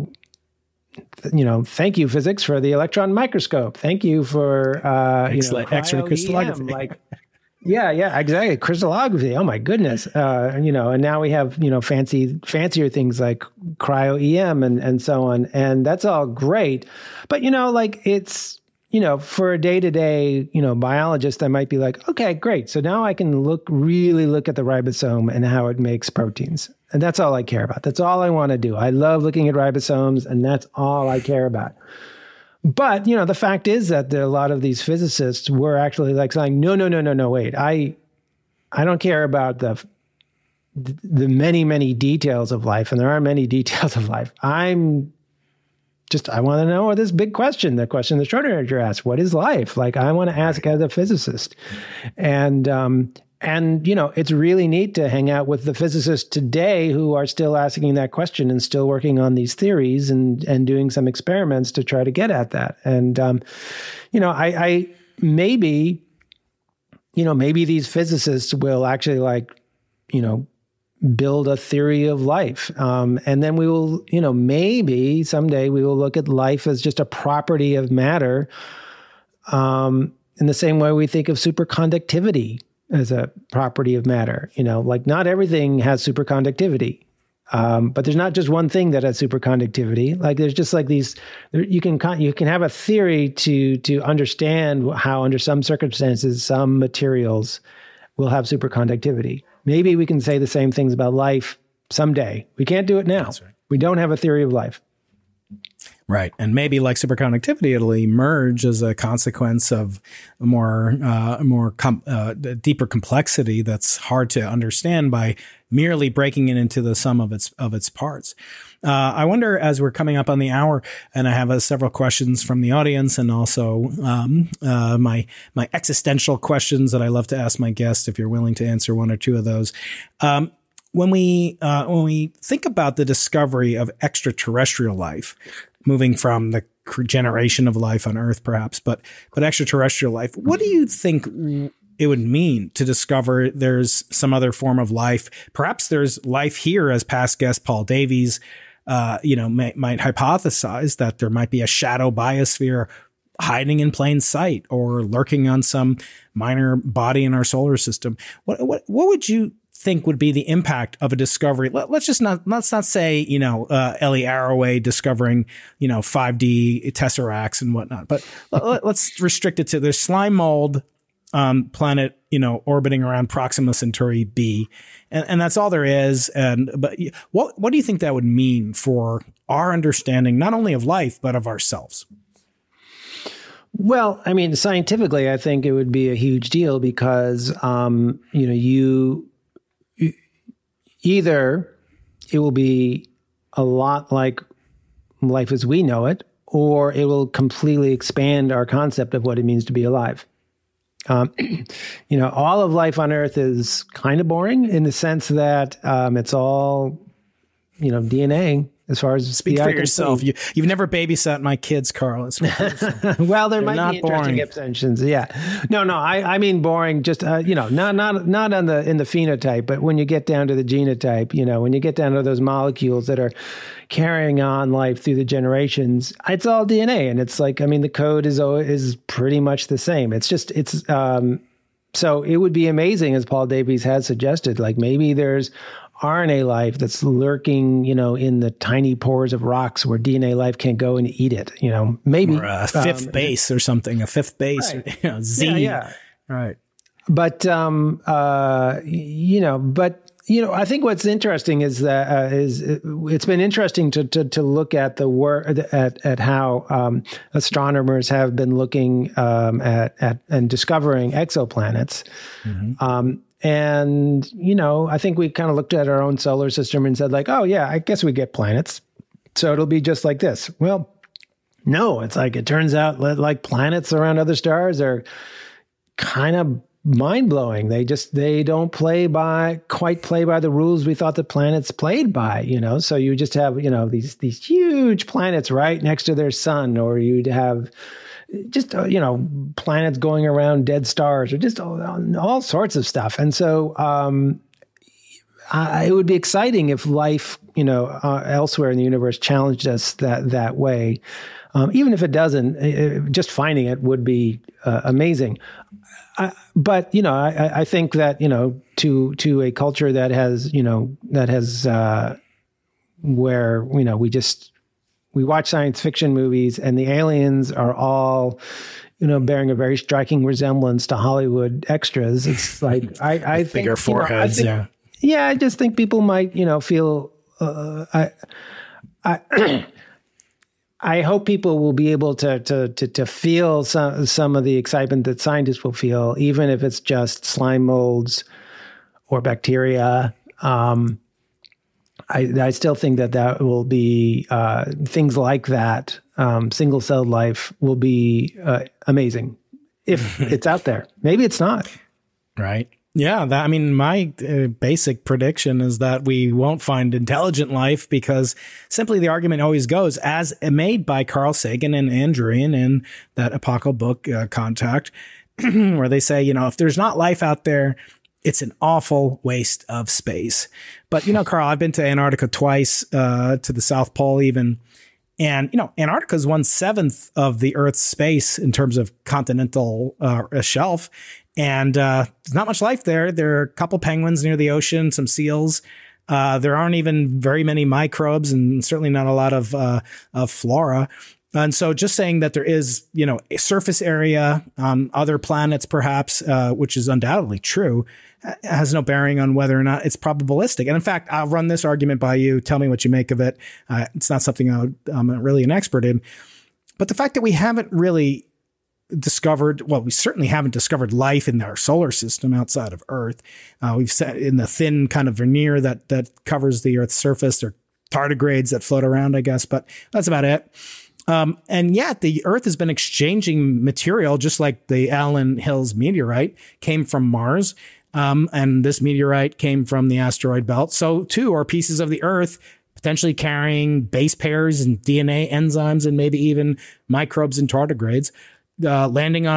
you know, thank you physics for the electron microscope. Thank you for uh, you know, X-ray crystallography. Like, yeah, yeah, exactly. Crystallography. Oh my goodness. Uh, you know, and now we have, you know, fancy, fancier things like cryo E M and, and so on. And that's all great. But, you know, like it's, you know, for a day to day, you know, biologist, I might be like, okay, great. So now I can look, really look at the ribosome and how it makes proteins. And that's all I care about. That's all I want to do. I love looking at ribosomes, and that's all I care about. But, you know, the fact is that there, a lot of these physicists were actually like saying, no, no, no, no, no, wait, I, I don't care about the, the many, many details of life. And there are many details of life. I'm just, I want to know this big question, the question that Schrodinger asked, what is life? Like, I want to ask as a physicist. And, um, And, you know, it's really neat to hang out with the physicists today who are still asking that question and still working on these theories and, and doing some experiments to try to get at that. And, um, you know, I, I maybe, you know, maybe these physicists will actually like, you know, build a theory of life. Um, and then we will, you know, maybe someday we will look at life as just a property of matter, um, in the same way we think of superconductivity as a property of matter. You know, like not everything has superconductivity, um, but there's not just one thing that has superconductivity. Like there's just like these, you can you can have a theory to to understand how under some circumstances some materials will have superconductivity. Maybe we can say the same things about life someday. We can't do it now. That's right. We don't have a theory of life. Right. And maybe like superconductivity, it'll emerge as a consequence of a more, uh, more com- uh, deeper complexity that's hard to understand by merely breaking it into the sum of its, of its parts. Uh, I wonder, as we're coming up on the hour, and I have uh, several questions from the audience, and also um, uh, my my existential questions that I love to ask my guests, if you're willing to answer one or two of those. Um, when we uh, when we think about the discovery of extraterrestrial life, moving from the generation of life on Earth, perhaps, but but extraterrestrial life, what do you think it would mean to discover there's some other form of life. Perhaps there's life here, as past guest Paul Davies, uh, you know, may, might hypothesize that there might be a shadow biosphere hiding in plain sight or lurking on some minor body in our solar system. What what what would you think would be the impact of a discovery? Let, let's just not let's not say, you know, uh, Ellie Arroway discovering, you know, five D tesseracts and whatnot, but let, let's restrict it to there's slime mold um, planet, you know, orbiting around Proxima Centauri B, and, and that's all there is. And but what what do you think that would mean for our understanding not only of life but of ourselves? Well, I mean, scientifically, I think it would be a huge deal because, um, you know, you, you either it will be a lot like life as we know it, or it will completely expand our concept of what it means to be alive. Um, you know, all of life on Earth is kind of boring in the sense that um, it's all, you know, D N A. As far as speak for yourself, you, you've never babysat my kids, Carl. Well, there They're might be interesting extensions. Yeah, no, no, I, I mean boring. Just uh, you know, not not not on the in the phenotype, but when you get down to the genotype, you know, when you get down to those molecules that are carrying on life through the generations, it's all D N A, and it's like, I mean, the code is is pretty much the same. It's just it's um, so it would be amazing, as Paul Davies has suggested, like maybe there's R N A life that's lurking, you know, in the tiny pores of rocks where D N A life can't go and eat it, you know, maybe. Or a fifth um, base or something, a fifth base, right. Or, you know, Z. Yeah, yeah. Right. But, um, uh, you know, but, you know, I think what's interesting is that, uh, is it's been interesting to, to, to look at the work, at, at how, um, astronomers have been looking, um, at, at, and discovering exoplanets. Mm-hmm. Um, And, you know, I think we kind of looked at our own solar system and said like, oh, yeah, I guess we get planets. So it'll be just like this. Well, no, it's like it turns out like planets around other stars are kind of mind blowing. They just they don't play by quite play by the rules we thought the planets played by, you know. So you just have, you know, these these huge planets right next to their sun, or you'd have just, uh, you know, planets going around dead stars, or just all, all sorts of stuff. And so um, I, it would be exciting if life, you know, uh, elsewhere in the universe challenged us that that way. Um, even if it doesn't, it, just finding it would be uh, amazing. I, but, you know, I, I think that, you know, to to a culture that has, you know, that has uh, where, you know, we just we watch science fiction movies and the aliens are all, you know, bearing a very striking resemblance to Hollywood extras. It's like, I, I think bigger foreheads. You know, I think, yeah. Yeah. I just think people might, you know, feel, uh, I, I, I hope people will be able to, to, to, to feel some, some of the excitement that scientists will feel, even if it's just slime molds or bacteria. Um, I, I still think that that will be uh, things like that. Um, single celled life will be uh, amazing if it's out there. Maybe it's not. Right. Yeah. That, I mean, my uh, basic prediction is that we won't find intelligent life because simply the argument always goes, as made by Carl Sagan and Andrean in that Apocalypse book, uh, Contact, where they say, you know, if there's not life out there, it's an awful waste of space. But, you know, Carl, I've been to Antarctica twice, uh, to the South Pole even. And, you know, Antarctica is one seventh of the Earth's space in terms of continental uh, shelf. And uh, there's not much life there. There are a couple penguins near the ocean, some seals. Uh, there aren't even very many microbes, and certainly not a lot of, uh, of flora. And so just saying that there is, you know, a surface area on other planets, perhaps, uh, which is undoubtedly true, has no bearing on whether or not it's probabilistic. And in fact, I'll run this argument by you. Tell me what you make of it. Uh, it's not something I would, I'm really an expert in. But the fact that we haven't really discovered, well, we certainly haven't discovered life in our solar system outside of Earth. Uh, we've set in the thin kind of veneer that that covers the Earth's surface. There are tardigrades that float around, I guess, but that's about it. Um, and yet the Earth has been exchanging material, just like the Allen Hills meteorite came from Mars. Um, and this meteorite came from the asteroid belt. So too are pieces of the Earth potentially carrying base pairs and D N A enzymes and maybe even microbes and tardigrades, uh, landing on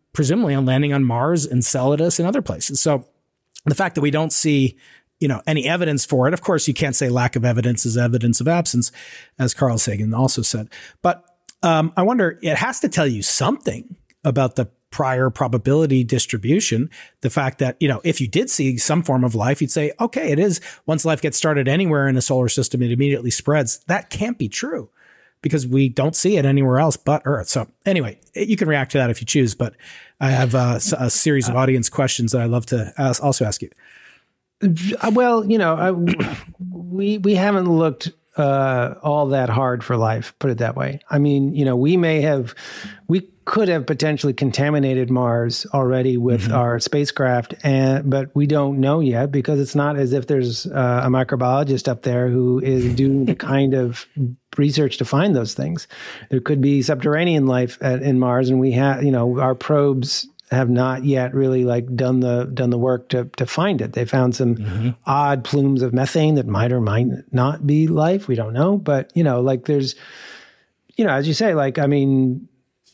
presumably on landing on Mars, Enceladus, and other places. So the fact that we don't see, you know, any evidence for it, of course, you can't say lack of evidence is evidence of absence, as Carl Sagan also said. But um, I wonder, it has to tell you something about the prior probability distribution. The fact that, you know, if you did see some form of life, you'd say, okay, it is. Once life gets started anywhere in a solar system, it immediately spreads. That can't be true, because we don't see it anywhere else but Earth. So anyway, you can react to that if you choose, but I have a, a series of audience questions that I'd love to ask, also ask you. Well, you know, I, we we haven't looked uh, all that hard for life, put it that way. I mean, you know, we may have, we could have potentially contaminated Mars already with mm-hmm. our spacecraft, and but we don't know yet, because it's not as if there's uh, a microbiologist up there who is doing the kind of research to find those things. There could be subterranean life at, in Mars, and we have, you know, our probes have not yet really like done the done the work to to find it. They found some mm-hmm. odd plumes of methane that might or might not be life. We don't know, but you know, like there's, you know, as you say, like I mean,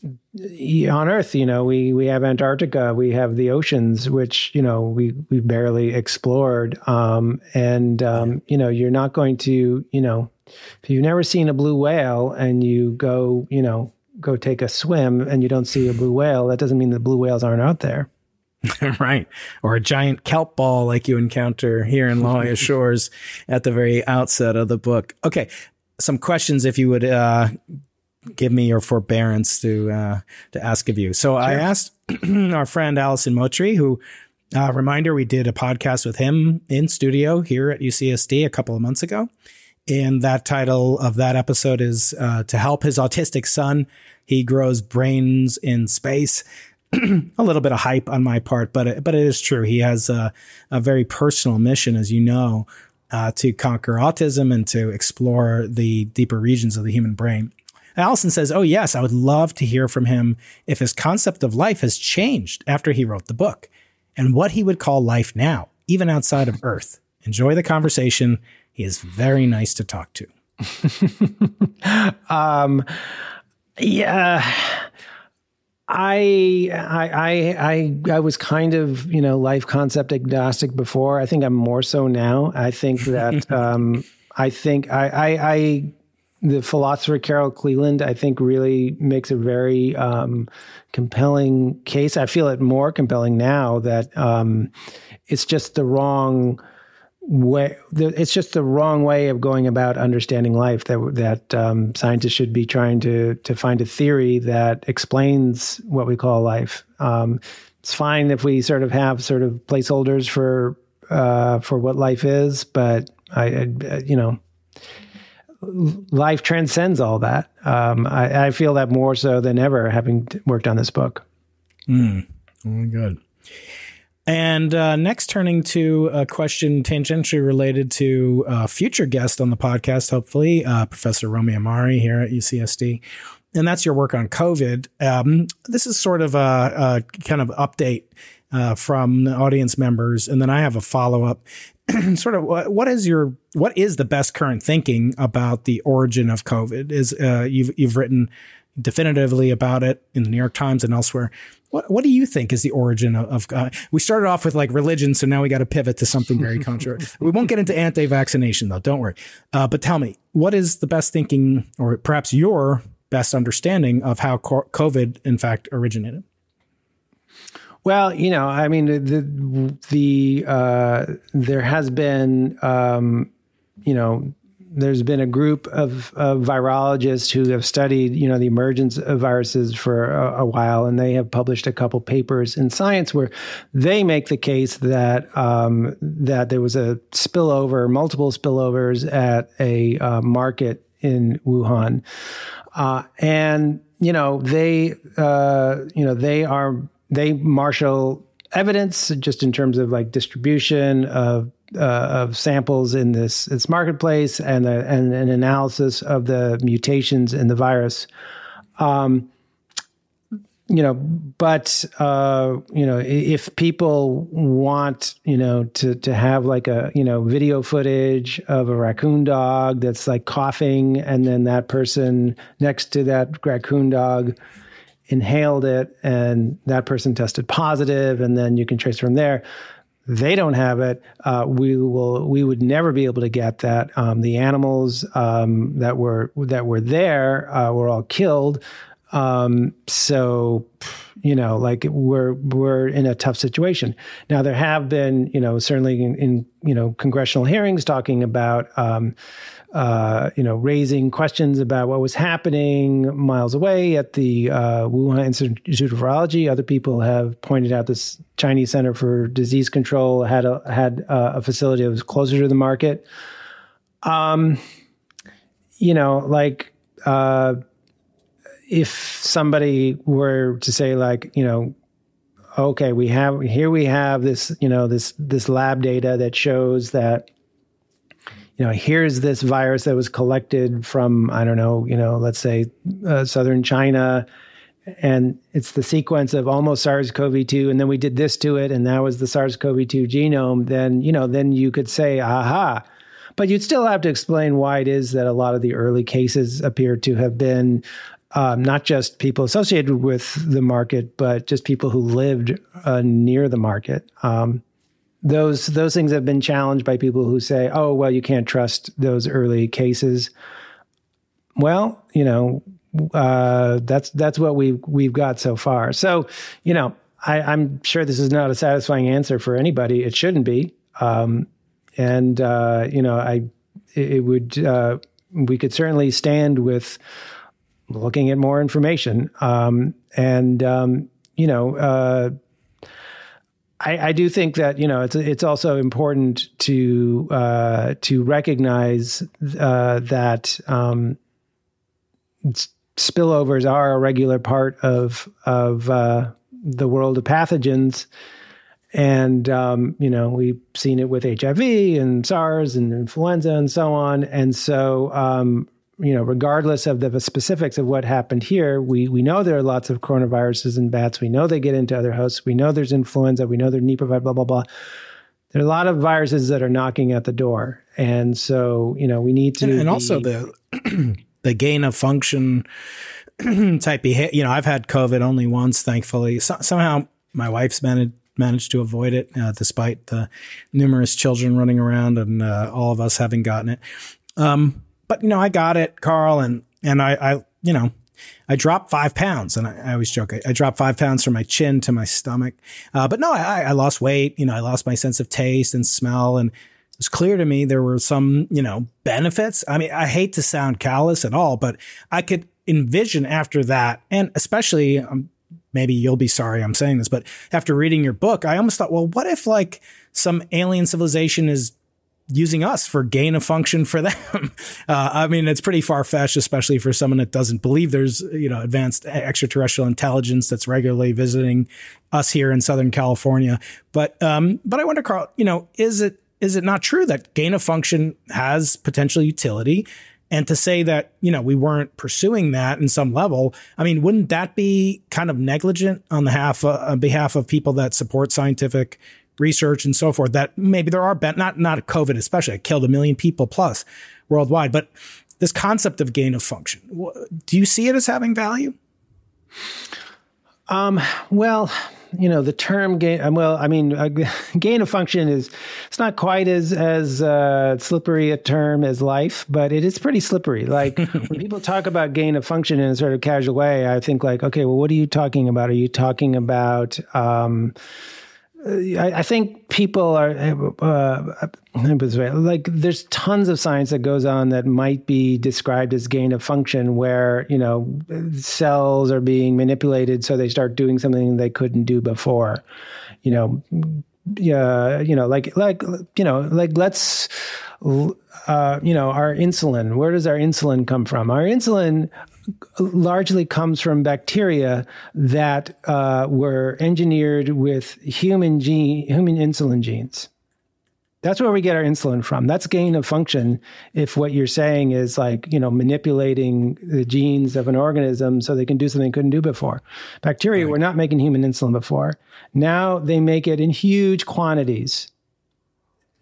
on Earth, you know, we we have Antarctica, we have the oceans, which you know we we barely explored, um, and um, you know, you're not going to, you know, if you've never seen a blue whale and you go, you know. go take a swim and you don't see a blue whale, that doesn't mean the blue whales aren't out there. Right. Or a giant kelp ball like you encounter here in La Jolla Shores at the very outset of the book. Okay. Some questions, if you would uh, give me your forbearance to uh, to ask of you. So sure. I asked our friend Allison Motri, who, uh, reminder, we did a podcast with him in studio here at U C S D a couple of months ago. And that title of that episode is uh, To Help His Autistic Son. He Grows Brains in Space. A little bit of hype on my part, but it, but it is true. He has a, a very personal mission, as you know, uh, to conquer autism and to explore the deeper regions of the human brain. Allison says, oh, yes, I would love to hear from him if his concept of life has changed after he wrote the book and what he would call life now, even outside of Earth. Enjoy the conversation. He is very nice to talk to. um, yeah, I, I, I, I was kind of, you know, life concept agnostic before. I think I'm more so now. I think that, um, I think I, I, I, the philosopher Carol Cleland, I think really makes a very, um, compelling case. I feel it more compelling now that, um, it's just the wrong way. It's just the wrong way of going about understanding life. That that um, scientists should be trying to to find a theory that explains what we call life. Um, it's fine if we sort of have sort of placeholders for uh, for what life is, but I, I you know, life transcends all that. Um, I, I feel that more so than ever, having worked on this book. Mm. Oh, good. And uh, next, turning to a question tangentially related to a future guest on the podcast, hopefully, uh, Professor Romy Amari here at U C S D. And that's your work on COVID. Um, this is sort of a, a kind of update uh, from the audience members. And then I have a follow-up. Sort of what, what is your, what is the best current thinking about the origin of COVID? Is uh, you've, you've written definitively about it in the New York Times and elsewhere. What what do you think is the origin of, of uh, we started off with like religion, so now we got to pivot to something very controversial. We won't get into anti-vaccination though, don't worry. Uh, but tell me, what is the best thinking, or perhaps your best understanding of how COVID in fact originated? Well, you know, I mean, the the uh, there has been, um, you know, there's been a group of, of virologists who have studied, you know, the emergence of viruses for a, a while, and they have published a couple papers in Science where they make the case that um, that there was a spillover, multiple spillovers at a uh, market in Wuhan, uh, and you know they, uh, you know, they are they marshal evidence just in terms of like distribution of. Uh, of samples in this, this marketplace and, the, and an analysis of the mutations in the virus. Um, you know, but, uh, you know, if people want, you know, to, to have like a, you know, video footage of a raccoon dog that's like coughing, and then that person next to that raccoon dog inhaled it and that person tested positive, and then you can trace from there. They don't have it. Uh, we will. We would never be able to get that. Um, the animals um, that were that were there uh, were all killed. Um, so, you know, like we're we're in a tough situation now. There have been, you know, certainly in, in you know congressional hearings talking about. Um, Uh, you know, raising questions about what was happening miles away at the uh, Wuhan Institute of Virology. Other people have pointed out this Chinese Center for Disease Control had a had uh, a facility that was closer to the market. Um, you know, like uh, if somebody were to say, like, you know, okay, we have here we have this, you know, this this lab data that shows that. You know, here's this virus that was collected from, I don't know, you know, let's say uh, southern China, and it's the sequence of almost SARS-C o V two, and then we did this to it, and that was the SARS-C o V two genome, then, you know, then you could say, aha. But you'd still have to explain why it is that a lot of the early cases appear to have been um, not just people associated with the market, but just people who lived uh, near the market. Um Those those things have been challenged by people who say, "Oh, well, you can't trust those early cases." Well, you know, uh, that's that's what we've we've got so far. So, you know, I, I'm sure this is not a satisfying answer for anybody. It shouldn't be, um, and uh, you know, I it, it would uh, we could certainly stand with looking at more information, um, and um, you know. Uh, I, I do think that, you know, it's it's also important to uh, to recognize uh, that um, spillovers are a regular part of of uh, the world of pathogens, and um, you know, we've seen it with H I V and SARS and influenza and so on, and so. Um, You know, regardless of the specifics of what happened here, we we know there are lots of coronaviruses in bats. We know they get into other hosts. We know there's influenza. We know there's Nipah, blah, blah, blah. There are a lot of viruses that are knocking at the door. And so, you know, we need to... And, and be, also the the gain of function type behavior. You know, I've had COVID only once, thankfully. So, somehow my wife's managed managed to avoid it, uh, despite the numerous children running around and uh, all of us having gotten it. Um But, you know, I got it, Carl, and, and I, I, you know, I dropped five pounds and I, I always joke, I, I dropped five pounds from my chin to my stomach. Uh, but no, I, I lost weight, you know, I lost my sense of taste and smell. And it was clear to me there were some, you know, benefits. I mean, I hate to sound callous at all, but I could envision after that, and especially, um, maybe you'll be sorry I'm saying this, but after reading your book, I almost thought, well, what if like some alien civilization is using us for gain of function for them? Uh, I mean, it's pretty far-fetched, especially for someone that doesn't believe there's, you know, advanced extraterrestrial intelligence that's regularly visiting us here in Southern California. But, um, but I wonder, Carl, you know, is it, is it not true that gain of function has potential utility? And to say that, you know, we weren't pursuing that in some level, I mean, wouldn't that be kind of negligent on the half, uh, on behalf of people that support scientific research and so forth, that maybe there are, ben- not, not COVID especially, it killed a million people plus worldwide, but this concept of gain of function, do you see it as having value? Um, well, you know, the term gain, well, I mean, uh, gain of function is, it's not quite as, as, uh, slippery a term as life, but it is pretty slippery. Like when people talk about gain of function in a sort of casual way, I think like, okay, well, what are you talking about? Are you talking about, um, I, I think people are uh, like there's tons of science that goes on that might be described as gain of function, where, you know, cells are being manipulated so they start doing something they couldn't do before. You know, yeah, you know, like like you know, like let's uh, you know, our insulin. Where does our insulin come from? Our insulin largely comes from bacteria that uh, were engineered with human gene, human insulin genes. That's where we get our insulin from. That's gain of function. If what you're saying is like, you know, manipulating the genes of an organism so they can do something they couldn't do before. Bacteria right. were not making human insulin before. Now they make it in huge quantities.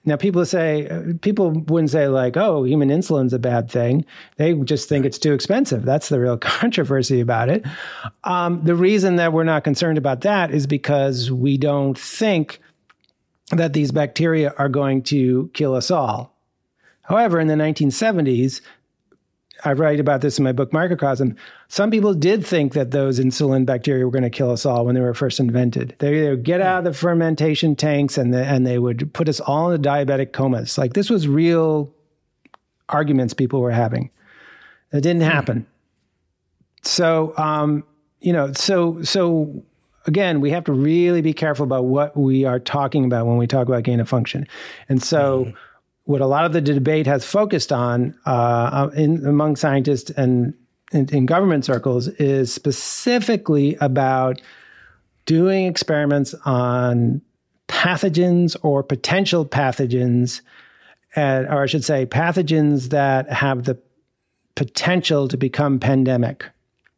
now people say, people wouldn't say like, oh, human insulin's a bad thing. They just think it's too expensive. That's the real controversy about it. Um, the reason that we're not concerned about that is because we don't think that these bacteria are going to kill us all. However, in the nineteen seventies, I write about this in my book, Microcosm. Some people did think that those insulin bacteria were going to kill us all when they were first invented. They, they would get out of the fermentation tanks and, the, and they would put us all in diabetic comas. Like this was real arguments people were having. It didn't happen. So, um, you know, so, so again, we have to really be careful about what we are talking about when we talk about gain of function. And so, mm-hmm. what a lot of the debate has focused on uh, in, among scientists and in, in government circles is specifically about doing experiments on pathogens or potential pathogens, and, or I should say pathogens that have the potential to become pandemic,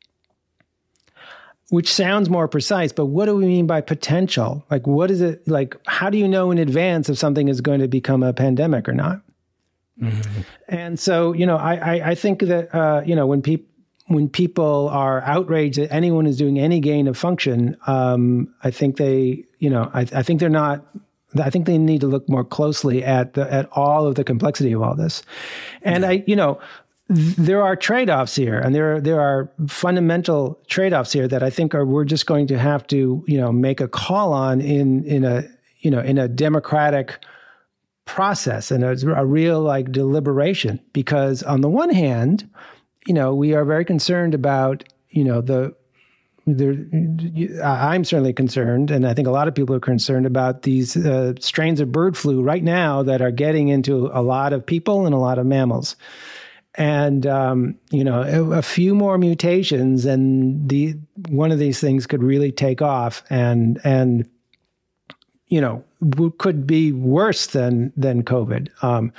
which sounds more precise, but what do we mean by potential? Like, what is it, like, how do you know in advance if something is going to become a pandemic or not? Mm-hmm. And so, you know, I, I, I think that, uh, you know, when people, when people are outraged that anyone is doing any gain of function, um, I think they, you know, I, I think they're not, I think they need to look more closely at the, at all of the complexity of all this. And yeah. I, you know, there are trade-offs here, and there are, there are fundamental trade-offs here that I think are we're just going to have to, you know, make a call on in in a you know in a democratic process and a, a real like deliberation. Because on the one hand, you know, we are very concerned about you know the the I'm certainly concerned, and I think a lot of people are concerned about these uh, strains of bird flu right now that are getting into a lot of people and a lot of mammals. And, um, you know, a, a few more mutations and the one of these things could really take off and, and you know, w- could be worse than than COVID. Um,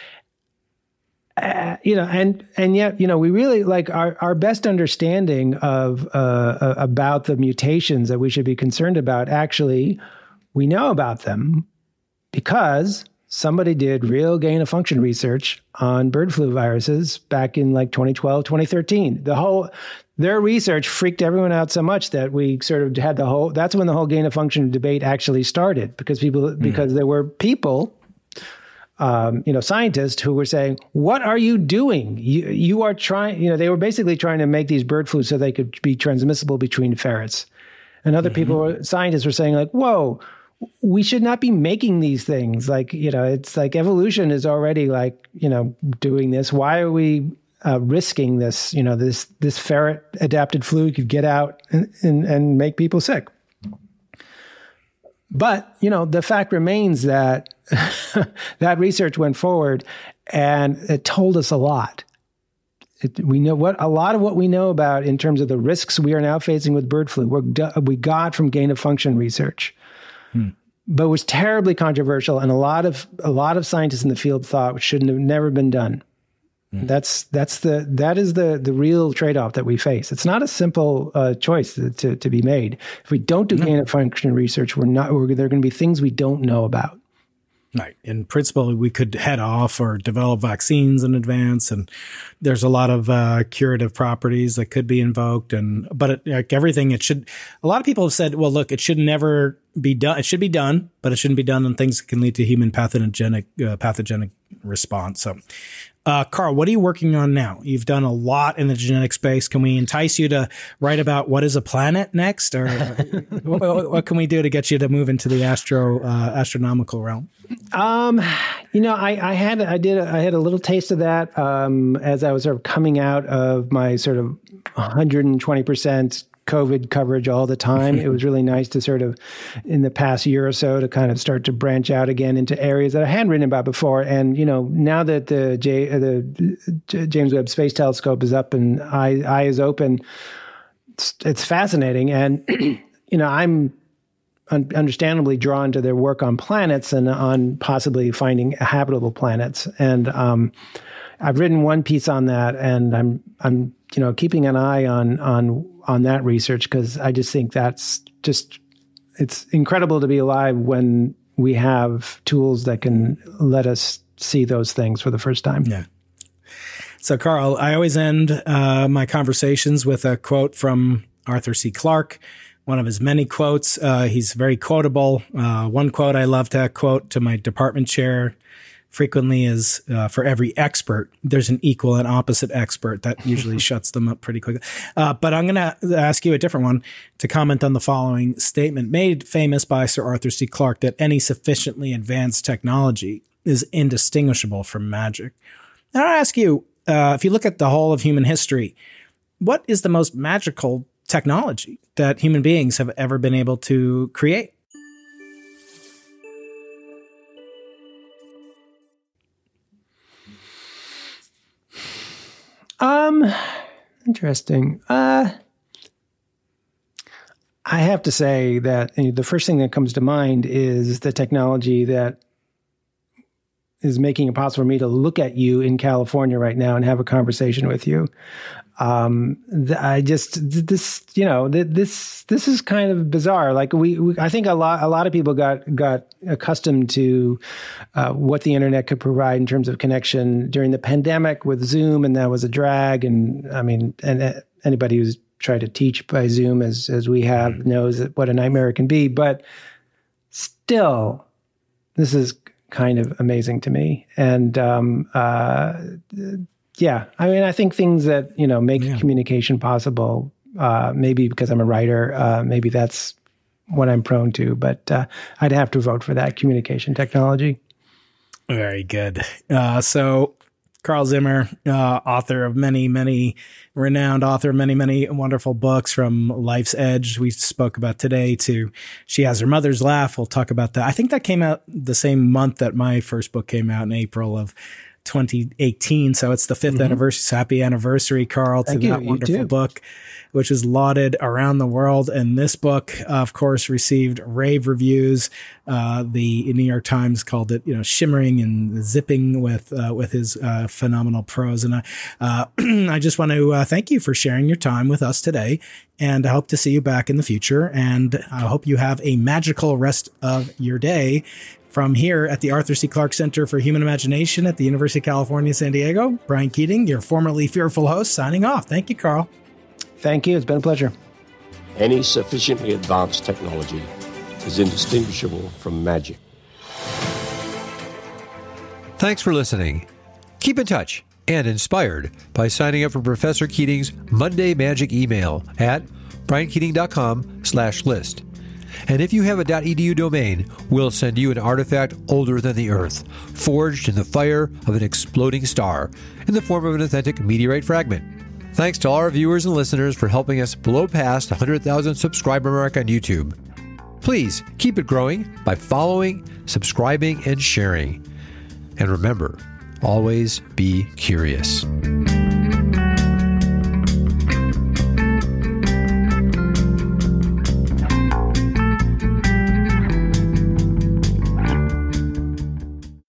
uh, you know, and and yet, you know, we really like our, our best understanding of uh, about the mutations that we should be concerned about. Actually, we know about them because somebody did real gain of function research on bird flu viruses back in like twenty twelve, twenty thirteen. The whole, their research freaked everyone out so much that we sort of had the whole, that's when the whole gain of function debate actually started because people, mm. because there were people, um, you know, scientists who were saying, what are you doing? You, you are trying, you know, they were basically trying to make these bird flus so they could be transmissible between ferrets. And other mm-hmm. people, were, scientists were saying like, whoa, we should not be making these things. Like, you know, it's like evolution is already like, you know, doing this. Why are we uh, risking this, you know, this, this ferret adapted flu could get out and, and, and make people sick. But, you know, the fact remains that that research went forward and it told us a lot. It, we know what a lot of what we know about in terms of the risks we are now facing with bird flu, we're, we got from gain of function research. Hmm. But it was terribly controversial, and a lot of a lot of scientists in the field thought it shouldn't have never been done. Hmm. That's that's the that is the the real trade-off that we face. It's not a simple uh, choice to, to to be made. If we don't do no. gain of function research, we're not. We're, there are going to be things we don't know about. Right. In principle, we could head off or develop vaccines in advance, and there's a lot of uh, curative properties that could be invoked. And but it, like everything, it should. A lot of people have said, "Well, look, it should never be done. It should be done, but it shouldn't be done on things that can lead to human pathogenic uh, pathogenic response." So, uh, Carl, what are you working on now? You've done a lot in the genetic space. Can we entice you to write about what is a planet next, or what, what can we do to get you to move into the astro uh, astronomical realm? Um, you know, I, I had, I did, I had a little taste of that, um, as I was sort of coming out of my sort of one hundred twenty percent COVID coverage all the time. It was really nice to sort of, in the past year or so, to kind of start to branch out again into areas that I hadn't written about before. And, you know, now that the J, the James Webb Space Telescope is up and eye, eye is open, it's, it's fascinating. And, you know, I'm understandably drawn to their work on planets and on possibly finding habitable planets. And um, I've written one piece on that, and I'm I'm you know keeping an eye on on on that research because I just think that's just it's incredible to be alive when we have tools that can let us see those things for the first time. Yeah. So, Carl, I always end uh, my conversations with a quote from Arthur C. Clarke, one of his many quotes. Uh, he's very quotable. Uh, one quote I love to quote to my department chair frequently is, uh, for every expert, there's an equal and opposite expert. That usually shuts them up pretty quickly. Uh, but I'm going to ask you a different one to comment on the following statement made famous by Sir Arthur C. Clarke, that any sufficiently advanced technology is indistinguishable from magic. Now, I'll ask you, uh, if you look at the whole of human history, what is the most magical technology that human beings have ever been able to create? Um, interesting. Uh, I have to say that the first thing that comes to mind is the technology that is making it possible for me to look at you in California right now and have a conversation with you. Um, th- I just, th- this, you know, th- this, this is kind of bizarre. Like we, we, I think a lot, a lot of people got, got accustomed to, uh, what the internet could provide in terms of connection during the pandemic with Zoom. And that was a drag. And I mean, and uh, anybody who's tried to teach by Zoom as, as we have knows that what a nightmare it can be, but still, this is kind of amazing to me. And, um, uh, yeah, I mean, I think things that, you know, make yeah. communication possible, uh, maybe because I'm a writer, uh, maybe that's what I'm prone to, but, uh, I'd have to vote for that communication technology. Very good. Uh, so Carl Zimmer, uh, author of many, many renowned author, of many, many wonderful books, from Life's Edge we spoke about today to She Has Her Mother's Laugh. We'll talk about that. I think that came out the same month that my first book came out, in April of twenty eighteen. So it's the fifth mm-hmm. anniversary. So happy anniversary, Carl, to Thank that you. wonderful You book, which is lauded around the world. And this book, uh, of course, received rave reviews. Uh, the New York Times called it, you know, shimmering and zipping with, uh, with his, uh, phenomenal prose. And, I, uh, I just want to, uh, thank you for sharing your time with us today, and I hope to see you back in the future. And I hope you have a magical rest of your day. From here at the Arthur C. Clarke Center for Human Imagination at the University of California, San Diego, Brian Keating, your formerly fearful host, signing off. Thank you, Carl. Thank you. It's been a pleasure. Any sufficiently advanced technology is indistinguishable from magic. Thanks for listening. Keep in touch and inspired by signing up for Professor Keating's Monday Magic email at briankeating.com slash list. And if you have a .edu domain, we'll send you an artifact older than the Earth, forged in the fire of an exploding star, in the form of an authentic meteorite fragment. Thanks to all our viewers and listeners for helping us blow past the one hundred thousand subscriber mark on YouTube. Please keep it growing by following, subscribing, and sharing. And remember, always be curious.